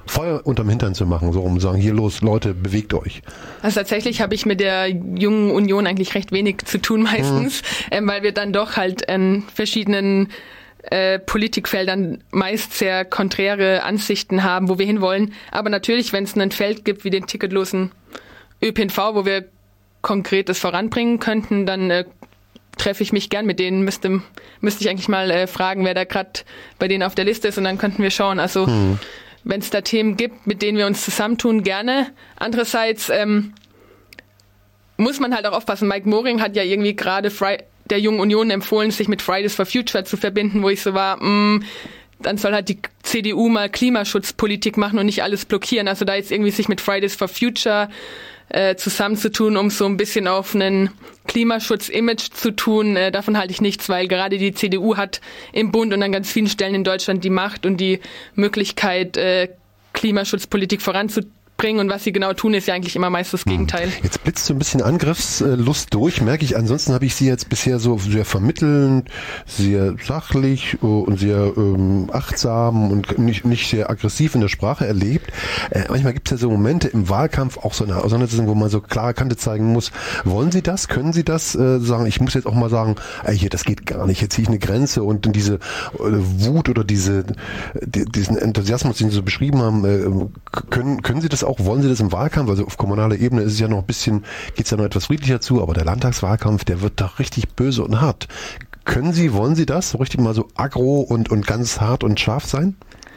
Feuer unterm Hintern zu machen, so um zu sagen, hier los, Leute, bewegt euch. Also tatsächlich habe ich mit der Jungen Union eigentlich recht wenig zu tun meistens, hm. ähm, weil wir dann doch halt in verschiedenen äh, Politikfeldern meist sehr konträre Ansichten haben, wo wir hinwollen. Aber natürlich, wenn es ein Feld gibt wie den ticketlosen Ö P N V, wo wir Konkretes voranbringen könnten, dann äh, treffe ich mich gern mit denen, müsste, müsste ich eigentlich mal äh, fragen, wer da gerade bei denen auf der Liste ist und dann könnten wir schauen. Also hm. wenn es da Themen gibt, mit denen wir uns zusammentun, gerne. Andererseits ähm, muss man halt auch aufpassen. Mike Moring hat ja irgendwie gerade Fri- der Jungen Union empfohlen, sich mit Fridays for Future zu verbinden, wo ich so war, mh, dann soll halt die C D U mal Klimaschutzpolitik machen und nicht alles blockieren. Also da jetzt irgendwie sich mit Fridays for Future äh, zusammenzutun, um so ein bisschen auf einen Klimaschutz-Image zu tun, äh, davon halte ich nichts, weil gerade die C D U hat im Bund und an ganz vielen Stellen in Deutschland die Macht und die Möglichkeit, äh, Klimaschutzpolitik voranzubringen. Und was sie genau tun, ist ja eigentlich immer meist das Gegenteil. Jetzt blitzt so ein bisschen Angriffslust durch, merke ich. Ansonsten habe ich sie jetzt bisher so sehr vermittelnd, sehr sachlich und sehr ähm, achtsam und nicht, nicht sehr aggressiv in der Sprache erlebt. Äh, manchmal gibt es ja so Momente im Wahlkampf, auch so eine Auseinandersetzung, wo man so klare Kante zeigen muss. Wollen Sie das? Können Sie das äh, sagen? Ich muss jetzt auch mal sagen, ey, hier, das geht gar nicht. Jetzt ziehe ich eine Grenze und diese äh, Wut oder diese die, diesen Enthusiasmus, den Sie so beschrieben haben, äh, können, können Sie das auch? Wollen Sie das im Wahlkampf? Also auf kommunaler Ebene ist es ja noch ein bisschen, geht es ja noch etwas friedlicher zu, aber der Landtagswahlkampf, der wird doch richtig böse und hart. Können Sie, wollen Sie das so richtig mal so aggro und, und ganz hart und scharf sein?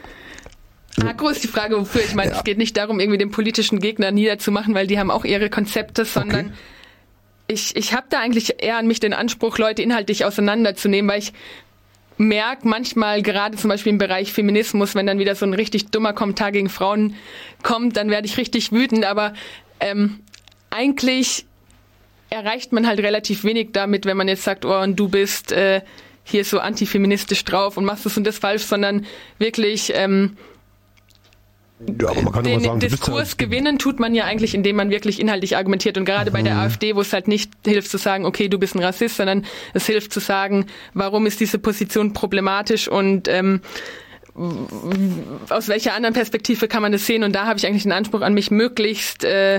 Aggro ist die Frage, wofür. Ich meine, ja. Es geht nicht darum, irgendwie den politischen Gegner niederzumachen, weil die haben auch ihre Konzepte, sondern okay. ich, ich habe da eigentlich eher an mich den Anspruch, Leute inhaltlich auseinanderzunehmen, weil ich merke manchmal, gerade zum Beispiel im Bereich Feminismus, wenn dann wieder so ein richtig dummer Kommentar gegen Frauen kommt, dann werde ich richtig wütend, aber ähm, eigentlich erreicht man halt relativ wenig damit, wenn man jetzt sagt, oh, und du bist äh, hier so antifeministisch drauf und machst das und das falsch, sondern wirklich ähm, ja, aber man kann den sagen, Diskurs ja gewinnen tut man ja eigentlich, indem man wirklich inhaltlich argumentiert. Und gerade mhm. bei der AfD, wo es halt nicht hilft zu sagen, okay, du bist ein Rassist, sondern es hilft zu sagen, warum ist diese Position problematisch und ähm, aus welcher anderen Perspektive kann man das sehen. Und da habe ich eigentlich den Anspruch an mich, möglichst äh,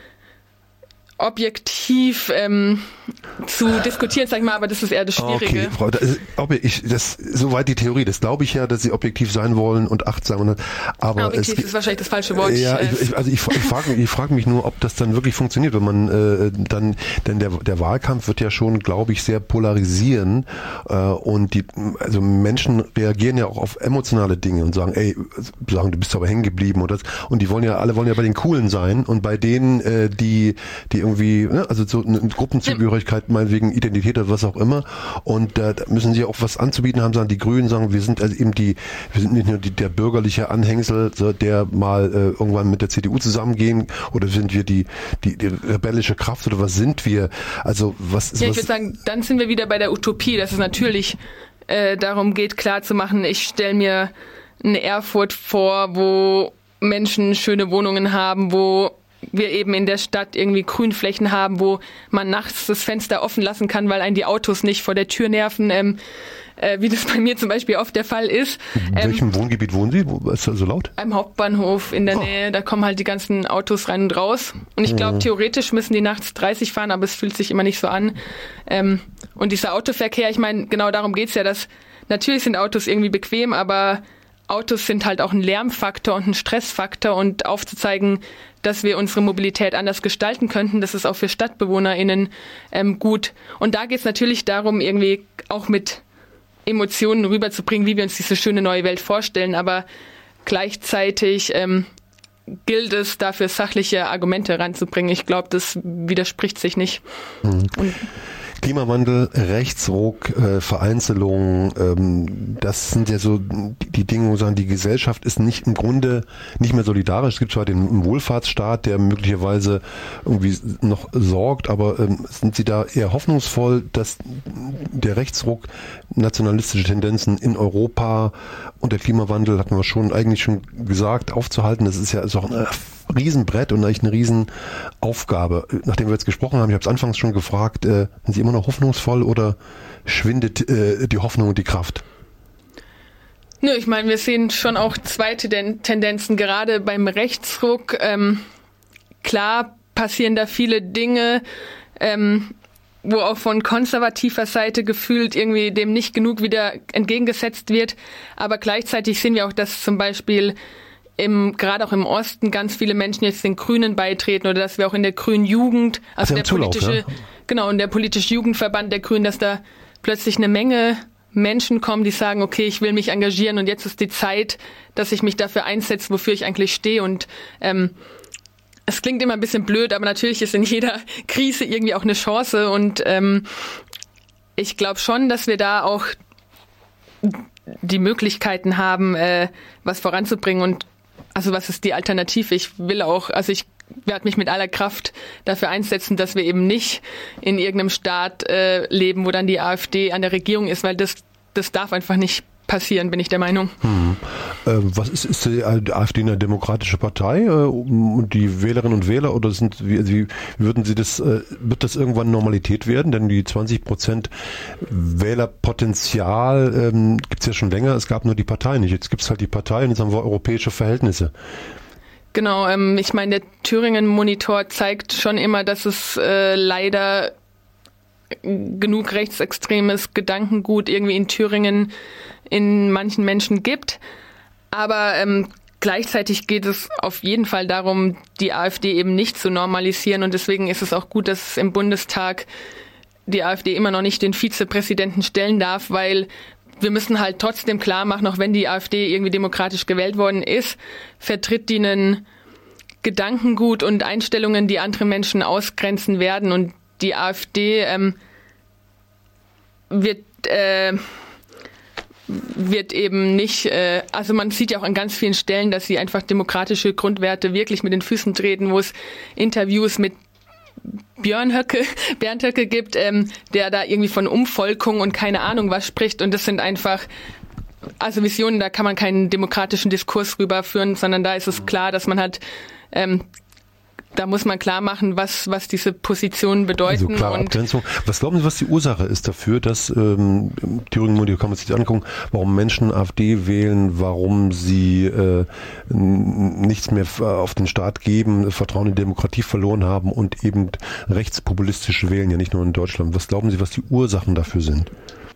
objektiv ähm, zu diskutieren, sag ich mal, aber das ist eher das Schwierige. Okay, Frau, das, ob ich, das, soweit die Theorie, das glaube ich ja, dass Sie objektiv sein wollen und achtsam. Und, aber objektiv es, ist wahrscheinlich das falsche Wort. Ja, ich, ich, also ich, ich frage ich frag mich nur, ob das dann wirklich funktioniert, wenn man äh, dann, denn der, der Wahlkampf wird ja schon, glaube ich, sehr polarisieren äh, und die, also Menschen reagieren ja auch auf emotionale Dinge und sagen, ey, sagen, du bist aber hängen geblieben und das, und die wollen ja, alle wollen ja bei den Coolen sein und bei denen, äh, die, die irgendwie, ne, also so eine Gruppenzugehörigkeit, meinetwegen Identität oder was auch immer. Und äh, da müssen sie auch was anzubieten haben, sagen die Grünen, sagen, wir sind also eben die, wir sind nicht nur die, der bürgerliche Anhängsel, so, der mal äh, irgendwann mit der C D U zusammengehen, oder sind wir die, die, die rebellische Kraft oder was sind wir? Also was ist Ja, was, ich würde sagen, dann sind wir wieder bei der Utopie, dass es natürlich äh, darum geht, klarzumachen, ich stelle mir eine Erfurt vor, wo Menschen schöne Wohnungen haben, wo wir eben in der Stadt irgendwie Grünflächen haben, wo man nachts das Fenster offen lassen kann, weil einen die Autos nicht vor der Tür nerven, ähm, äh, wie das bei mir zum Beispiel oft der Fall ist. In ähm, welchem Wohngebiet wohnen Sie? Wo ist das so laut? Am Hauptbahnhof in der oh. Nähe, da kommen halt die ganzen Autos rein und raus. Und ich glaube, mhm. theoretisch müssen die nachts dreißig fahren, aber es fühlt sich immer nicht so an. Ähm, und dieser Autoverkehr, ich meine, genau darum geht's ja, dass natürlich sind Autos irgendwie bequem, aber Autos sind halt auch ein Lärmfaktor und ein Stressfaktor, und aufzuzeigen, dass wir unsere Mobilität anders gestalten könnten, das ist auch für StadtbewohnerInnen ähm, gut. Und da geht es natürlich darum, irgendwie auch mit Emotionen rüberzubringen, wie wir uns diese schöne neue Welt vorstellen, aber gleichzeitig ähm, gilt es, dafür sachliche Argumente ranzubringen. Ich glaube, das widerspricht sich nicht. Mhm. Und Klimawandel, Rechtsruck, äh, Vereinzelung, ähm, das sind ja so die, die Dinge, wo sagen, die Gesellschaft ist nicht im Grunde nicht mehr solidarisch. Es gibt zwar den Wohlfahrtsstaat, der möglicherweise irgendwie noch sorgt, aber ähm, sind Sie da eher hoffnungsvoll, dass der Rechtsruck, nationalistische Tendenzen in Europa und der Klimawandel, hatten wir schon eigentlich schon gesagt, aufzuhalten? Das ist ja ist auch ein Riesenbrett und eigentlich eine Riesenaufgabe. Nachdem wir jetzt gesprochen haben, ich habe es anfangs schon gefragt, äh, sind Sie immer noch hoffnungsvoll oder schwindet äh, die Hoffnung und die Kraft? Nö, ich meine, wir sehen schon auch zweite Tendenzen, gerade beim Rechtsruck. Ähm, klar passieren da viele Dinge, ähm, wo auch von konservativer Seite gefühlt irgendwie dem nicht genug wieder entgegengesetzt wird. Aber gleichzeitig sehen wir auch, dass zum Beispiel im, gerade auch im Osten ganz viele Menschen jetzt den Grünen beitreten oder dass wir auch in der Grünen Jugend, also der Zulauf, politische, ja? genau, und der politische Jugendverband der Grünen, dass da plötzlich eine Menge Menschen kommen, die sagen, okay, ich will mich engagieren und jetzt ist die Zeit, dass ich mich dafür einsetze, wofür ich eigentlich stehe. Und ähm, es klingt immer ein bisschen blöd, aber natürlich ist in jeder Krise irgendwie auch eine Chance. Und ähm, ich glaube schon, dass wir da auch die Möglichkeiten haben, äh, was voranzubringen. Und also was ist die Alternative? Ich will auch, also ich werde mich mit aller Kraft dafür einsetzen, dass wir eben nicht in irgendeinem Staat äh, leben, wo dann die AfD an der Regierung ist, weil das, das darf einfach nicht passieren, bin ich der Meinung. Hm. Äh, was ist, ist die AfD eine demokratische Partei äh, und die Wählerinnen und Wähler oder sind wie, wie würden Sie das, äh, wird das irgendwann Normalität werden? Denn die zwanzig Prozent Wählerpotenzial ähm, gibt es ja schon länger, es gab nur die Partei nicht. Jetzt gibt es halt die Partei und jetzt haben wir europäische Verhältnisse. Genau, ähm, ich meine, der Thüringen-Monitor zeigt schon immer, dass es äh, leider genug rechtsextremes Gedankengut irgendwie in Thüringen in manchen Menschen gibt. Aber ähm, gleichzeitig geht es auf jeden Fall darum, die AfD eben nicht zu normalisieren. Und deswegen ist es auch gut, dass im Bundestag die AfD immer noch nicht den Vizepräsidenten stellen darf, weil wir müssen halt trotzdem klar machen, auch wenn die AfD irgendwie demokratisch gewählt worden ist, vertritt die einen Gedankengut und Einstellungen, die andere Menschen ausgrenzen werden. Und die AfD ähm, wird äh, wird eben nicht, äh, also man sieht ja auch an ganz vielen Stellen, dass sie einfach demokratische Grundwerte wirklich mit den Füßen treten, wo es Interviews mit Björn Höcke, Bernd Höcke gibt, ähm, der da irgendwie von Umvolkung und keine Ahnung was spricht. Und das sind einfach, also Visionen, da kann man keinen demokratischen Diskurs rüberführen, sondern da ist es klar, dass man hat, ähm, da muss man klar machen, was, was diese Positionen bedeuten. Also klare Abgrenzung. Was glauben Sie, was die Ursache ist dafür, dass ähm, Thüringen-Monitor kann man sich angucken, warum Menschen AfD wählen, warum sie äh, nichts mehr auf den Staat geben, Vertrauen in die Demokratie verloren haben und eben rechtspopulistisch wählen, ja nicht nur in Deutschland. Was glauben Sie, was die Ursachen dafür sind?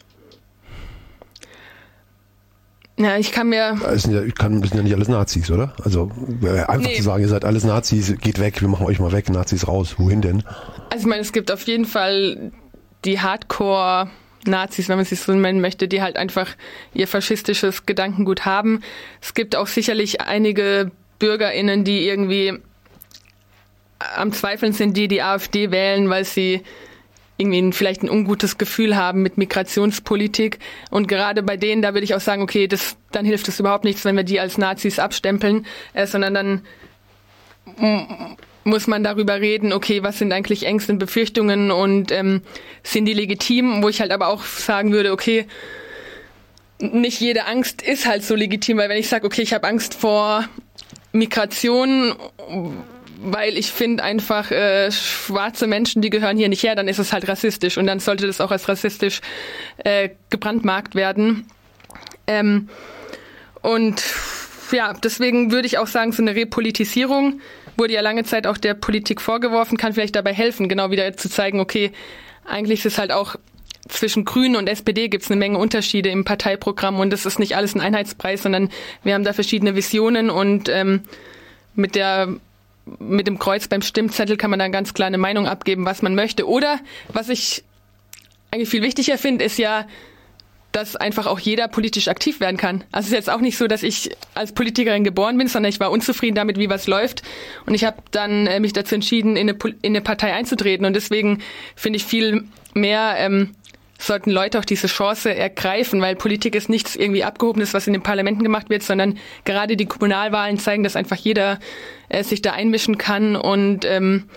Ja, ich kann mir... Das sind ja, kann, das sind ja nicht alles Nazis, oder? Also einfach nee. zu sagen, ihr seid alles Nazis, geht weg, wir machen euch mal weg, Nazis raus. Wohin denn? Also ich meine, es gibt auf jeden Fall die Hardcore-Nazis, wenn man sich so nennen möchte, die halt einfach ihr faschistisches Gedankengut haben. Es gibt auch sicherlich einige BürgerInnen, die irgendwie am Zweifeln sind, die die AfD wählen, weil sie irgendwie vielleicht ein ungutes Gefühl haben mit Migrationspolitik. Und gerade bei denen, da würde ich auch sagen, okay, das, dann hilft es überhaupt nichts, wenn wir die als Nazis abstempeln, äh, sondern dann m- muss man darüber reden, okay, was sind eigentlich Ängste und Befürchtungen und ähm, sind die legitim? Wo ich halt aber auch sagen würde, okay, nicht jede Angst ist halt so legitim, weil wenn ich sage, okay, ich habe Angst vor Migration, weil ich finde einfach, äh, schwarze Menschen, die gehören hier nicht her, dann ist es halt rassistisch und dann sollte das auch als rassistisch äh, gebrandmarkt werden. Ähm, und ja, deswegen würde ich auch sagen, so eine Repolitisierung wurde ja lange Zeit auch der Politik vorgeworfen, kann vielleicht dabei helfen, genau wieder zu zeigen, okay, eigentlich ist es halt auch zwischen Grünen und S P D gibt es eine Menge Unterschiede im Parteiprogramm und das ist nicht alles ein Einheitspreis, sondern wir haben da verschiedene Visionen und ähm, mit der mit dem Kreuz beim Stimmzettel kann man dann ganz klar eine Meinung abgeben, was man möchte. Oder was ich eigentlich viel wichtiger finde, ist ja, dass einfach auch jeder politisch aktiv werden kann. Also es ist jetzt auch nicht so, dass ich als Politikerin geboren bin, sondern ich war unzufrieden damit, wie was läuft. Und ich habe dann äh, mich dazu entschieden, in eine, in eine Partei einzutreten. Und deswegen finde ich viel mehr, ähm, sollten Leute auch diese Chance ergreifen, weil Politik ist nichts irgendwie Abgehobenes, was in den Parlamenten gemacht wird, sondern gerade die Kommunalwahlen zeigen, dass einfach jeder äh, sich da einmischen kann und ähm,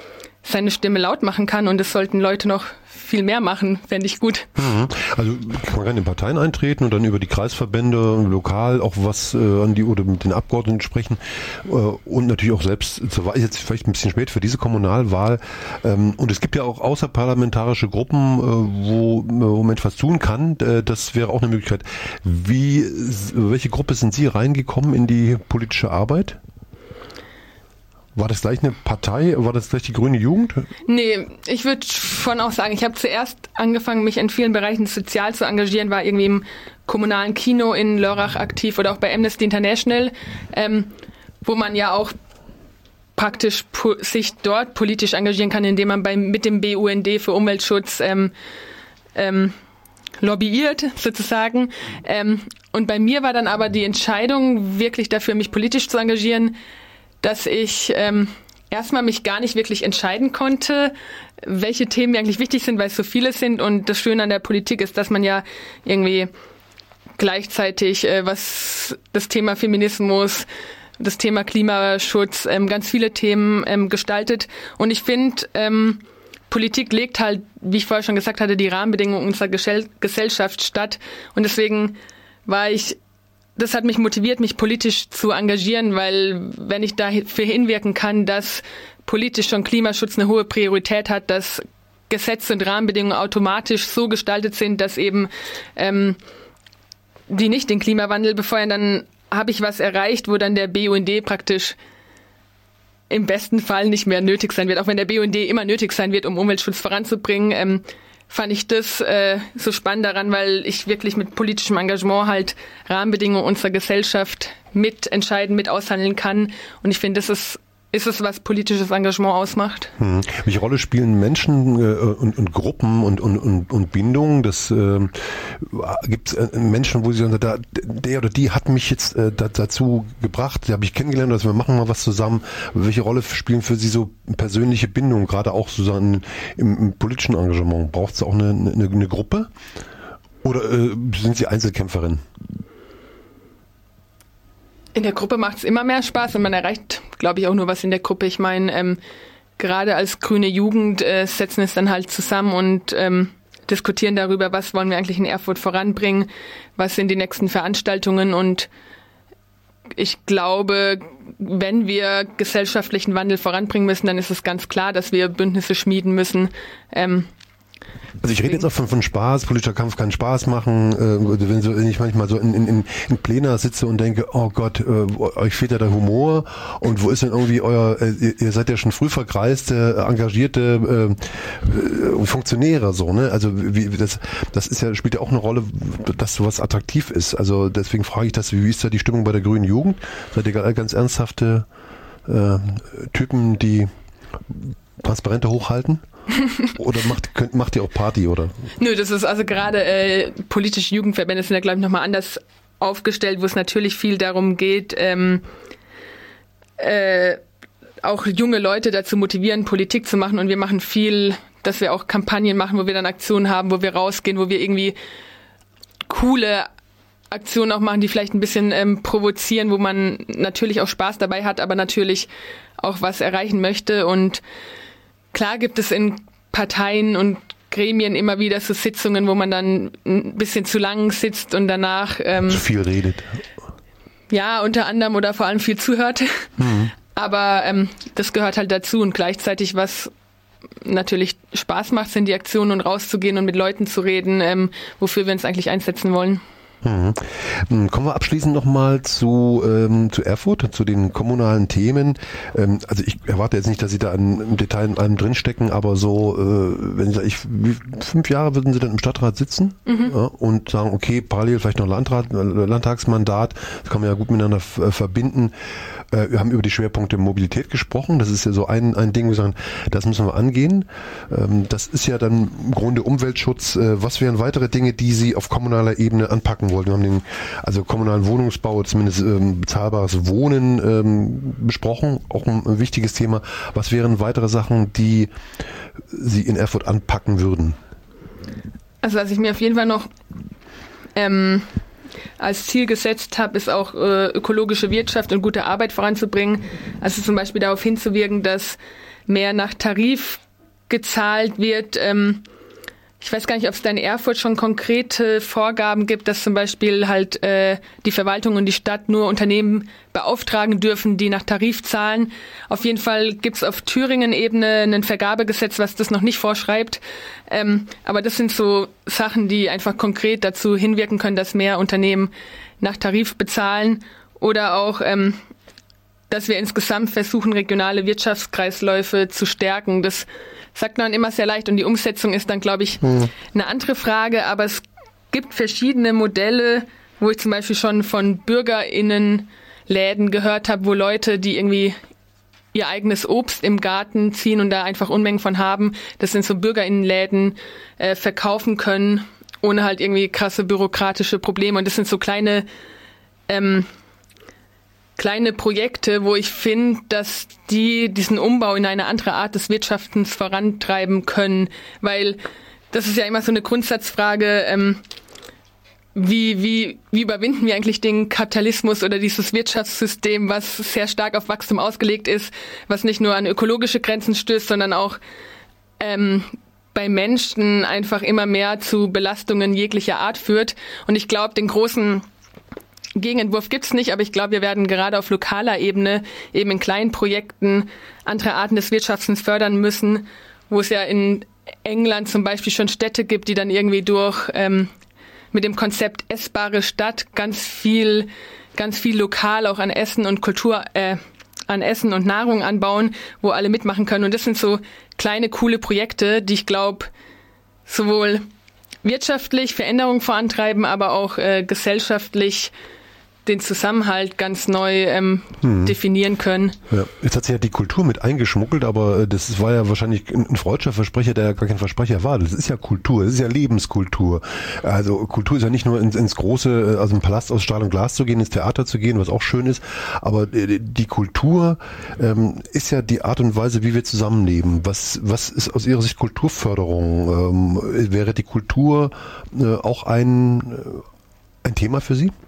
seine Stimme laut machen kann und das sollten Leute noch viel mehr machen, fände ich gut. Mhm. Also man kann in Parteien eintreten und dann über die Kreisverbände lokal auch was äh, an die oder mit den Abgeordneten sprechen äh, und natürlich auch selbst zur Wahl, jetzt vielleicht ein bisschen spät für diese Kommunalwahl ähm, und es gibt ja auch außerparlamentarische Gruppen, äh, wo man im Moment was tun kann, äh, das wäre auch eine Möglichkeit. Wie, welche Gruppe sind Sie reingekommen in die politische Arbeit? War das gleich eine Partei? War das gleich die Grüne Jugend? Nee, ich würde schon auch sagen, ich habe zuerst angefangen, mich in vielen Bereichen sozial zu engagieren, war irgendwie im kommunalen Kino in Lörrach aktiv oder auch bei Amnesty International, ähm, wo man ja auch praktisch po- sich dort politisch engagieren kann, indem man beim, mit dem B U N D für Umweltschutz ähm, ähm, lobbyiert, sozusagen. Ähm, und bei mir war dann aber die Entscheidung, wirklich dafür mich politisch zu engagieren, dass ich ähm, erstmal mich gar nicht wirklich entscheiden konnte, welche Themen mir eigentlich wichtig sind, weil es so viele sind. Und das Schöne an der Politik ist, dass man ja irgendwie gleichzeitig, äh, was das Thema Feminismus, das Thema Klimaschutz, ähm, ganz viele Themen ähm, gestaltet. Und ich finde, ähm, Politik legt halt, wie ich vorher schon gesagt hatte, die Rahmenbedingungen unserer Gesell- Gesellschaft statt. Und deswegen war ich Das hat mich motiviert, mich politisch zu engagieren, weil wenn ich dafür hinwirken kann, dass politisch schon Klimaschutz eine hohe Priorität hat, dass Gesetze und Rahmenbedingungen automatisch so gestaltet sind, dass eben ähm, die nicht den Klimawandel befeuern, dann habe ich was erreicht, wo dann der B U N D praktisch im besten Fall nicht mehr nötig sein wird. Auch wenn der B U N D immer nötig sein wird, um Umweltschutz voranzubringen, ähm, fand ich das äh, so spannend daran, weil ich wirklich mit politischem Engagement halt Rahmenbedingungen unserer Gesellschaft mitentscheiden, mit aushandeln kann. Und ich finde, das ist, ist es, was politisches Engagement ausmacht. Hm. Welche Rolle spielen Menschen äh, und, und Gruppen und, und, und, und Bindungen? Das äh, gibt es äh, Menschen, wo sie sagen, da, der oder die hat mich jetzt äh, da, dazu gebracht, die habe ich kennengelernt, dass wir machen mal was zusammen. Welche Rolle spielen für Sie so persönliche Bindungen, gerade auch sozusagen im, im politischen Engagement? Braucht es auch eine, eine, eine Gruppe? Oder äh, sind Sie Einzelkämpferin? In der Gruppe macht es immer mehr Spaß und man erreicht, glaube ich, auch nur was in der Gruppe. Ich meine, ähm, gerade als grüne Jugend äh, setzen es dann halt zusammen und ähm, diskutieren darüber, was wollen wir eigentlich in Erfurt voranbringen, was sind die nächsten Veranstaltungen. Und ich glaube, wenn wir gesellschaftlichen Wandel voranbringen müssen, dann ist es ganz klar, dass wir Bündnisse schmieden müssen. Ähm, Also ich rede jetzt auch von, von Spaß, politischer Kampf kann Spaß machen, äh, wenn, so, wenn ich manchmal so in, in, in Plänen sitze und denke, oh Gott, äh, euch fehlt ja der Humor und wo ist denn irgendwie euer, äh, ihr, ihr seid ja schon früh vergreiste, engagierte äh, Funktionäre, so, ne? Also wie, das, das ist ja, spielt ja auch eine Rolle, dass sowas attraktiv ist. Also deswegen frage ich das, wie ist da die Stimmung bei der Grünen Jugend? Seid ihr ganz ernsthafte äh, Typen, die Transparente hochhalten? Oder macht, könnt, macht ihr auch Party, oder? Nö, das ist also gerade äh, politische Jugendverbände sind ja, glaube ich, nochmal anders aufgestellt, wo es natürlich viel darum geht, ähm, äh, auch junge Leute dazu motivieren, Politik zu machen. Und wir machen viel, dass wir auch Kampagnen machen, wo wir dann Aktionen haben, wo wir rausgehen, wo wir irgendwie coole Aktionen auch machen, die vielleicht ein bisschen ähm, provozieren, wo man natürlich auch Spaß dabei hat, aber natürlich auch was erreichen möchte. Und klar gibt es in Parteien und Gremien immer wieder so Sitzungen, wo man dann ein bisschen zu lang sitzt und danach ähm, zu viel redet. Ja, unter anderem oder vor allem viel zuhört. Mhm. Aber ähm, das gehört halt dazu und gleichzeitig, was natürlich Spaß macht, sind die Aktionen und rauszugehen und mit Leuten zu reden, ähm, wofür wir uns eigentlich einsetzen wollen. Mhm. Kommen wir abschließend nochmal zu, ähm, zu Erfurt, zu den kommunalen Themen. Ähm, also ich erwarte jetzt nicht, dass Sie da an, im Detail in allem drinstecken, aber so, äh, wenn Sie, ich, wie, fünf Jahre würden Sie dann im Stadtrat sitzen, mhm. ja, und sagen, okay, parallel vielleicht noch Landrat, Landtagsmandat, das kann man ja gut miteinander f- verbinden. Äh, wir haben über die Schwerpunkte Mobilität gesprochen, das ist ja so ein, ein Ding, wo wir sagen, das müssen wir angehen. Ähm, das ist ja dann im Grunde Umweltschutz. Äh, was wären weitere Dinge, die Sie auf kommunaler Ebene anpacken wollten? Wir haben den also kommunalen Wohnungsbau, zumindest ähm, bezahlbares Wohnen ähm, besprochen, auch ein, ein wichtiges Thema. Was wären weitere Sachen, die Sie in Erfurt anpacken würden? Also was ich mir auf jeden Fall noch ähm, als Ziel gesetzt habe, ist auch äh, ökologische Wirtschaft und gute Arbeit voranzubringen. Also zum Beispiel darauf hinzuwirken, dass mehr nach Tarif gezahlt wird. Ähm, ich weiß gar nicht, ob es da in Erfurt schon konkrete Vorgaben gibt, dass zum Beispiel halt äh, die Verwaltung und die Stadt nur Unternehmen beauftragen dürfen, die nach Tarif zahlen. Auf jeden Fall gibt es auf Thüringen-Ebene ein Vergabegesetz, was das noch nicht vorschreibt. Ähm, aber das sind so Sachen, die einfach konkret dazu hinwirken können, dass mehr Unternehmen nach Tarif bezahlen. Oder auch, ähm, dass wir insgesamt versuchen, regionale Wirtschaftskreisläufe zu stärken. Das sagt man immer sehr leicht und die Umsetzung ist dann, glaube ich, mhm. eine andere Frage. Aber es gibt verschiedene Modelle, wo ich zum Beispiel schon von BürgerInnenläden gehört habe, wo Leute, die irgendwie ihr eigenes Obst im Garten ziehen und da einfach Unmengen von haben, das sind so BürgerInnenläden, äh, verkaufen können, ohne halt irgendwie krasse bürokratische Probleme. Und das sind so kleine ähm, kleine Projekte, wo ich finde, dass die diesen Umbau in eine andere Art des Wirtschaftens vorantreiben können, weil das ist ja immer so eine Grundsatzfrage, ähm, wie, wie, wie überwinden wir eigentlich den Kapitalismus oder dieses Wirtschaftssystem, was sehr stark auf Wachstum ausgelegt ist, was nicht nur an ökologische Grenzen stößt, sondern auch ähm, bei Menschen einfach immer mehr zu Belastungen jeglicher Art führt. Und ich glaube, den großen Gegenentwurf gibt's nicht, aber ich glaube, wir werden gerade auf lokaler Ebene eben in kleinen Projekten andere Arten des Wirtschaftens fördern müssen, wo es ja in England zum Beispiel schon Städte gibt, die dann irgendwie durch ähm, mit dem Konzept essbare Stadt ganz viel, ganz viel lokal auch an Essen und Kultur, äh, an Essen und Nahrung anbauen, wo alle mitmachen können. Und das sind so kleine, coole Projekte, die ich glaube, sowohl wirtschaftlich Veränderungen vorantreiben, aber auch äh, gesellschaftlich den Zusammenhalt ganz neu ähm, hm. definieren können. Ja. Jetzt hat sich ja die Kultur mit eingeschmuggelt, aber das war ja wahrscheinlich ein freudscher Versprecher, der ja gar kein Versprecher war. Das ist ja Kultur, das ist ja Lebenskultur. Also Kultur ist ja nicht nur ins, ins große, also im Palast aus Stahl und Glas zu gehen, ins Theater zu gehen, was auch schön ist, aber die Kultur ähm, ist ja die Art und Weise, wie wir zusammenleben. Was, was ist aus Ihrer Sicht Kulturförderung? Ähm, wäre die Kultur äh, auch ein, ein Thema für Sie?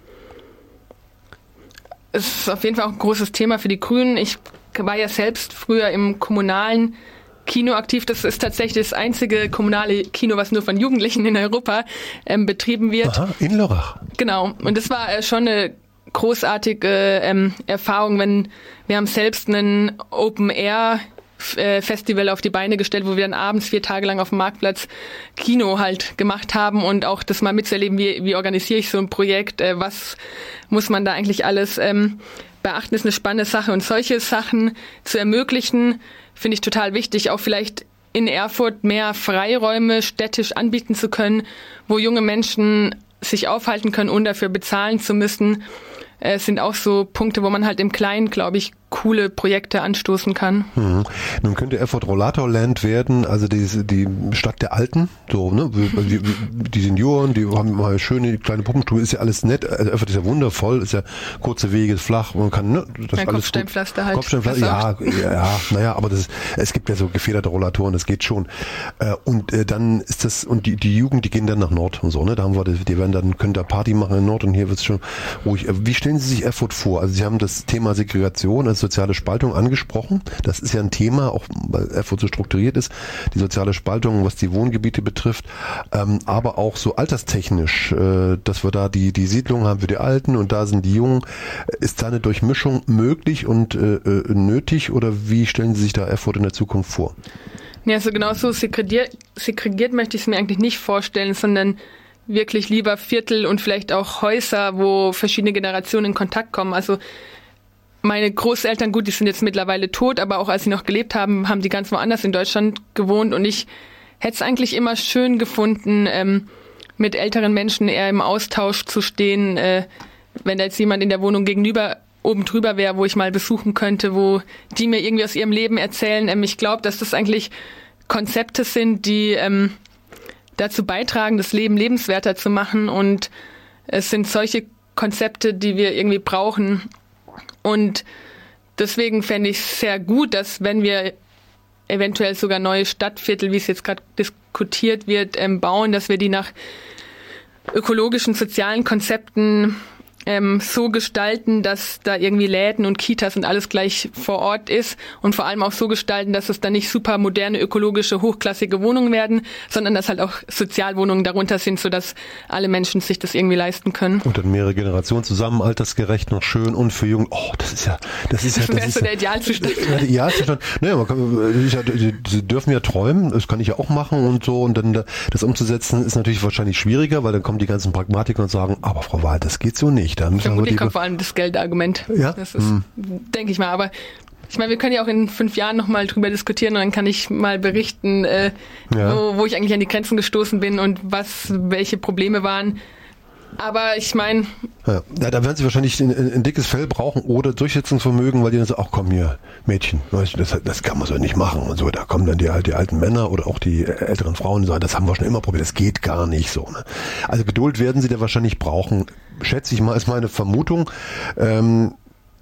Es ist auf jeden Fall auch ein großes Thema für die Grünen. Ich war ja selbst früher im kommunalen Kino aktiv. Das ist tatsächlich das einzige kommunale Kino, was nur von Jugendlichen in Europa ähm, betrieben wird. Aha, in Lörrach. Genau. Und das war äh, schon eine großartige ähm, Erfahrung, wenn wir haben selbst einen Open-Air Festival auf die Beine gestellt, wo wir dann abends vier Tage lang auf dem Marktplatz Kino halt gemacht haben und auch das mal mitzuerleben, wie, wie organisiere ich so ein Projekt, äh, was muss man da eigentlich alles ähm, beachten, ist eine spannende Sache. Und solche Sachen zu ermöglichen, finde ich total wichtig, auch vielleicht in Erfurt mehr Freiräume städtisch anbieten zu können, wo junge Menschen sich aufhalten können, ohne dafür bezahlen zu müssen. Es sind auch so Punkte, wo man halt im Kleinen, glaube ich, coole Projekte anstoßen kann. Hm. Nun könnte Erfurt Rollatorland werden, also die, die Stadt der Alten, so, ne? Die, die Senioren, die haben mal schöne kleine Puppenstube, ist ja alles nett. Also Erfurt ist ja wundervoll, ist ja kurze Wege, ist flach, man kann, ne? Das ja, alles Kopfsteinpflaster halt. Kopfsteinpflaster, ja, ja, naja, aber das ist, es gibt ja so gefederte Rollatoren, das geht schon. Und dann ist das, und die, die Jugend, die gehen dann nach Nord und so, ne? Da haben wir, die werden dann, können da Party machen in Nord und hier wird's schon ruhig. Wie stellen Sie sich Erfurt vor? Also Sie haben das Thema Segregation, also soziale Spaltung angesprochen. Das ist ja ein Thema, auch weil Erfurt so strukturiert ist, die soziale Spaltung, was die Wohngebiete betrifft, ähm, aber auch so alterstechnisch, äh, dass wir da die, die Siedlungen haben für die Alten und da sind die Jungen. Ist da eine Durchmischung möglich und äh, nötig oder wie stellen Sie sich da Erfurt in der Zukunft vor? Ja, also genau so segregiert, segregiert möchte ich es mir eigentlich nicht vorstellen, sondern wirklich lieber Viertel und vielleicht auch Häuser, wo verschiedene Generationen in Kontakt kommen. Also meine Großeltern, gut, die sind jetzt mittlerweile tot, aber auch als sie noch gelebt haben, haben die ganz woanders in Deutschland gewohnt und ich hätte es eigentlich immer schön gefunden, ähm, mit älteren Menschen eher im Austausch zu stehen, äh, wenn da jetzt jemand in der Wohnung gegenüber oben drüber wäre, wo ich mal besuchen könnte, wo die mir irgendwie aus ihrem Leben erzählen. Ähm, ich glaube, dass das eigentlich Konzepte sind, die ähm, dazu beitragen, das Leben lebenswerter zu machen und es sind solche Konzepte, die wir irgendwie brauchen. Und deswegen fände ich es sehr gut, dass wenn wir eventuell sogar neue Stadtviertel, wie es jetzt gerade diskutiert wird, ähm, bauen, dass wir die nach ökologischen, sozialen Konzepten ähm, so gestalten, dass da irgendwie Läden und Kitas und alles gleich vor Ort ist und vor allem auch so gestalten, dass es dann nicht super moderne, ökologische, hochklassige Wohnungen werden, sondern dass halt auch Sozialwohnungen darunter sind, sodass alle Menschen sich das irgendwie leisten können. Und dann mehrere Generationen zusammen, altersgerecht, noch schön und für jung. Oh, das ist ja, das ist ja, das, das ist so ja, der Idealzustand. Ja, der Idealzustand. Naja, man kann, ja, sie dürfen ja träumen, das kann ich ja auch machen und so, und dann das umzusetzen ist natürlich wahrscheinlich schwieriger, weil dann kommen die ganzen Pragmatiker und sagen, aber Frau Wahl, das geht so nicht. Da Vermutlich kommt vor allem das Geldargument. Ja? Das ist, hm. denke ich mal, aber ich meine, wir können ja auch in fünf Jahren nochmal drüber diskutieren und dann kann ich mal berichten, äh, ja. wo, wo ich eigentlich an die Grenzen gestoßen bin und was, welche Probleme waren. Aber ich meine... Ja, da werden sie wahrscheinlich ein, ein dickes Fell brauchen oder Durchsetzungsvermögen, weil die dann sagen, ach komm hier, Mädchen, weißt du, das, das kann man so nicht machen und so. Da kommen dann die, die alten Männer oder auch die älteren Frauen und sagen, das haben wir schon immer probiert, das geht gar nicht so. Ne? Also Geduld werden sie da wahrscheinlich brauchen, schätze ich mal, ist meine Vermutung. Ähm,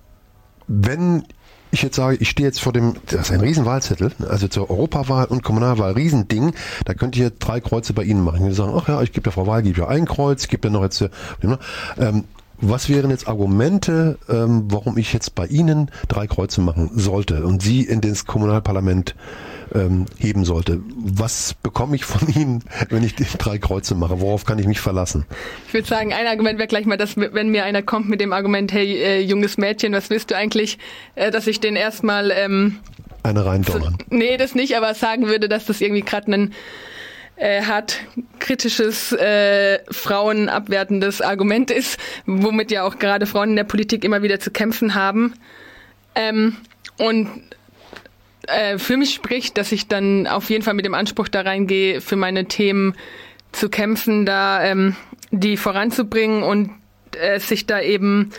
wenn ich jetzt sage, ich stehe jetzt vor dem, das ist ein Riesenwahlzettel, also zur Europawahl und Kommunalwahl, Riesending, da könnt ihr drei Kreuze bei Ihnen machen. Die sagen, ach ja, ich gebe der Frau Wahl, gebe ja ein Kreuz, ich gebe dann noch jetzt, ähm, was wären jetzt Argumente, ähm, warum ich jetzt bei Ihnen drei Kreuze machen sollte und Sie in das Kommunalparlament ähm, heben sollte? Was bekomme ich von Ihnen, wenn ich die drei Kreuze mache? Worauf kann ich mich verlassen? Ich würde sagen, ein Argument wäre gleich mal, dass wenn mir einer kommt mit dem Argument, hey, äh, junges Mädchen, was willst du eigentlich, äh, dass ich den erstmal... Ähm, eine reindonnern. So, nee, das nicht, aber sagen würde, dass das irgendwie gerade einen äh, hat kritisches, äh, frauenabwertendes Argument ist, womit ja auch gerade Frauen in der Politik immer wieder zu kämpfen haben. Ähm, und äh, für mich spricht, dass ich dann auf jeden Fall mit dem Anspruch da reingehe, für meine Themen zu kämpfen, da ähm, die voranzubringen und äh, sich da eben,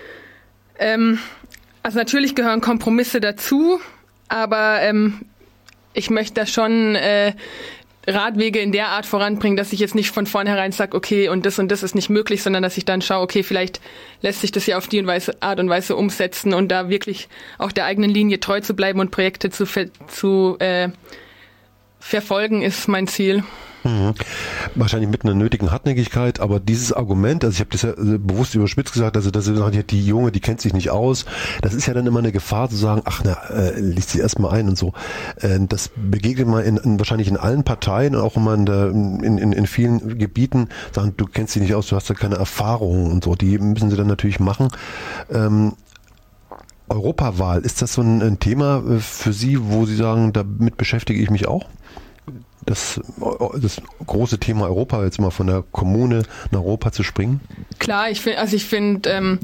ähm, also natürlich gehören Kompromisse dazu, aber ähm, ich möchte da schon äh, Radwege in der Art voranbringen, dass ich jetzt nicht von vornherein sage, okay, und das und das ist nicht möglich, sondern dass ich dann schaue, okay, vielleicht lässt sich das ja auf die Art und Weise umsetzen und da wirklich auch der eigenen Linie treu zu bleiben und Projekte zu, zu äh, verfolgen, ist mein Ziel. Mhm. Wahrscheinlich mit einer nötigen Hartnäckigkeit, aber dieses Argument, also ich habe das ja bewusst überspitzt gesagt, also dass die Junge, die kennt sich nicht aus, das ist ja dann immer eine Gefahr zu sagen, ach na, äh, liest sie erstmal ein und so. Äh, das begegnet man in, in, wahrscheinlich in allen Parteien und auch immer in, der, in, in, in vielen Gebieten, sagen, du kennst sie nicht aus, du hast ja keine Erfahrung und so, die müssen sie dann natürlich machen. Ähm, Europawahl, ist das so ein, ein Thema für Sie, wo Sie sagen, damit beschäftige ich mich auch? Das, das große Thema Europa, jetzt mal von der Kommune nach Europa zu springen? Klar, ich finde, also ich finde, ähm,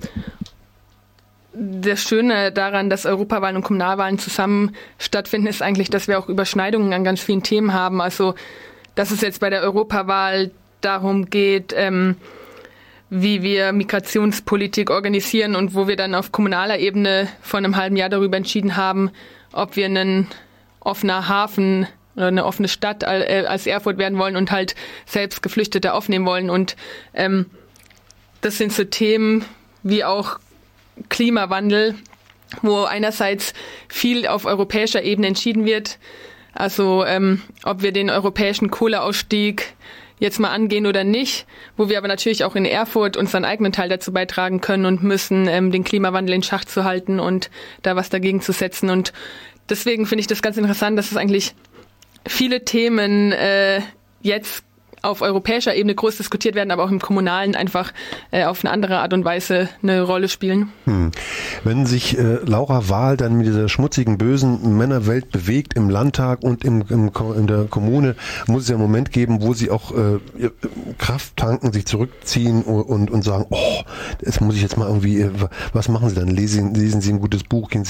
das Schöne daran, dass Europawahlen und Kommunalwahlen zusammen stattfinden, ist eigentlich, dass wir auch Überschneidungen an ganz vielen Themen haben. Also, dass es jetzt bei der Europawahl darum geht, ähm, wie wir Migrationspolitik organisieren und wo wir dann auf kommunaler Ebene vor einem halben Jahr darüber entschieden haben, ob wir einen offener Hafen oder eine offene Stadt als Erfurt werden wollen und halt selbst Geflüchtete aufnehmen wollen. Und ähm, das sind so Themen wie auch Klimawandel, wo einerseits viel auf europäischer Ebene entschieden wird. Also ähm, ob wir den europäischen Kohleausstieg jetzt mal angehen oder nicht, wo wir aber natürlich auch in Erfurt unseren eigenen Teil dazu beitragen können und müssen, ähm, den Klimawandel in Schach zu halten und da was dagegen zu setzen. Und deswegen finde ich das ganz interessant, dass es eigentlich viele Themen äh, jetzt auf europäischer Ebene groß diskutiert werden, aber auch im Kommunalen einfach äh, auf eine andere Art und Weise eine Rolle spielen. Hm. Wenn sich äh, Laura Wahl dann mit dieser schmutzigen, bösen Männerwelt bewegt im Landtag und im, im, in der Kommune, muss es ja einen Moment geben, wo sie auch äh, Kraft tanken, sich zurückziehen und, und, und sagen, oh, das muss ich jetzt mal irgendwie, was machen Sie dann? Lesen, lesen Sie ein gutes Buch, gehen Sie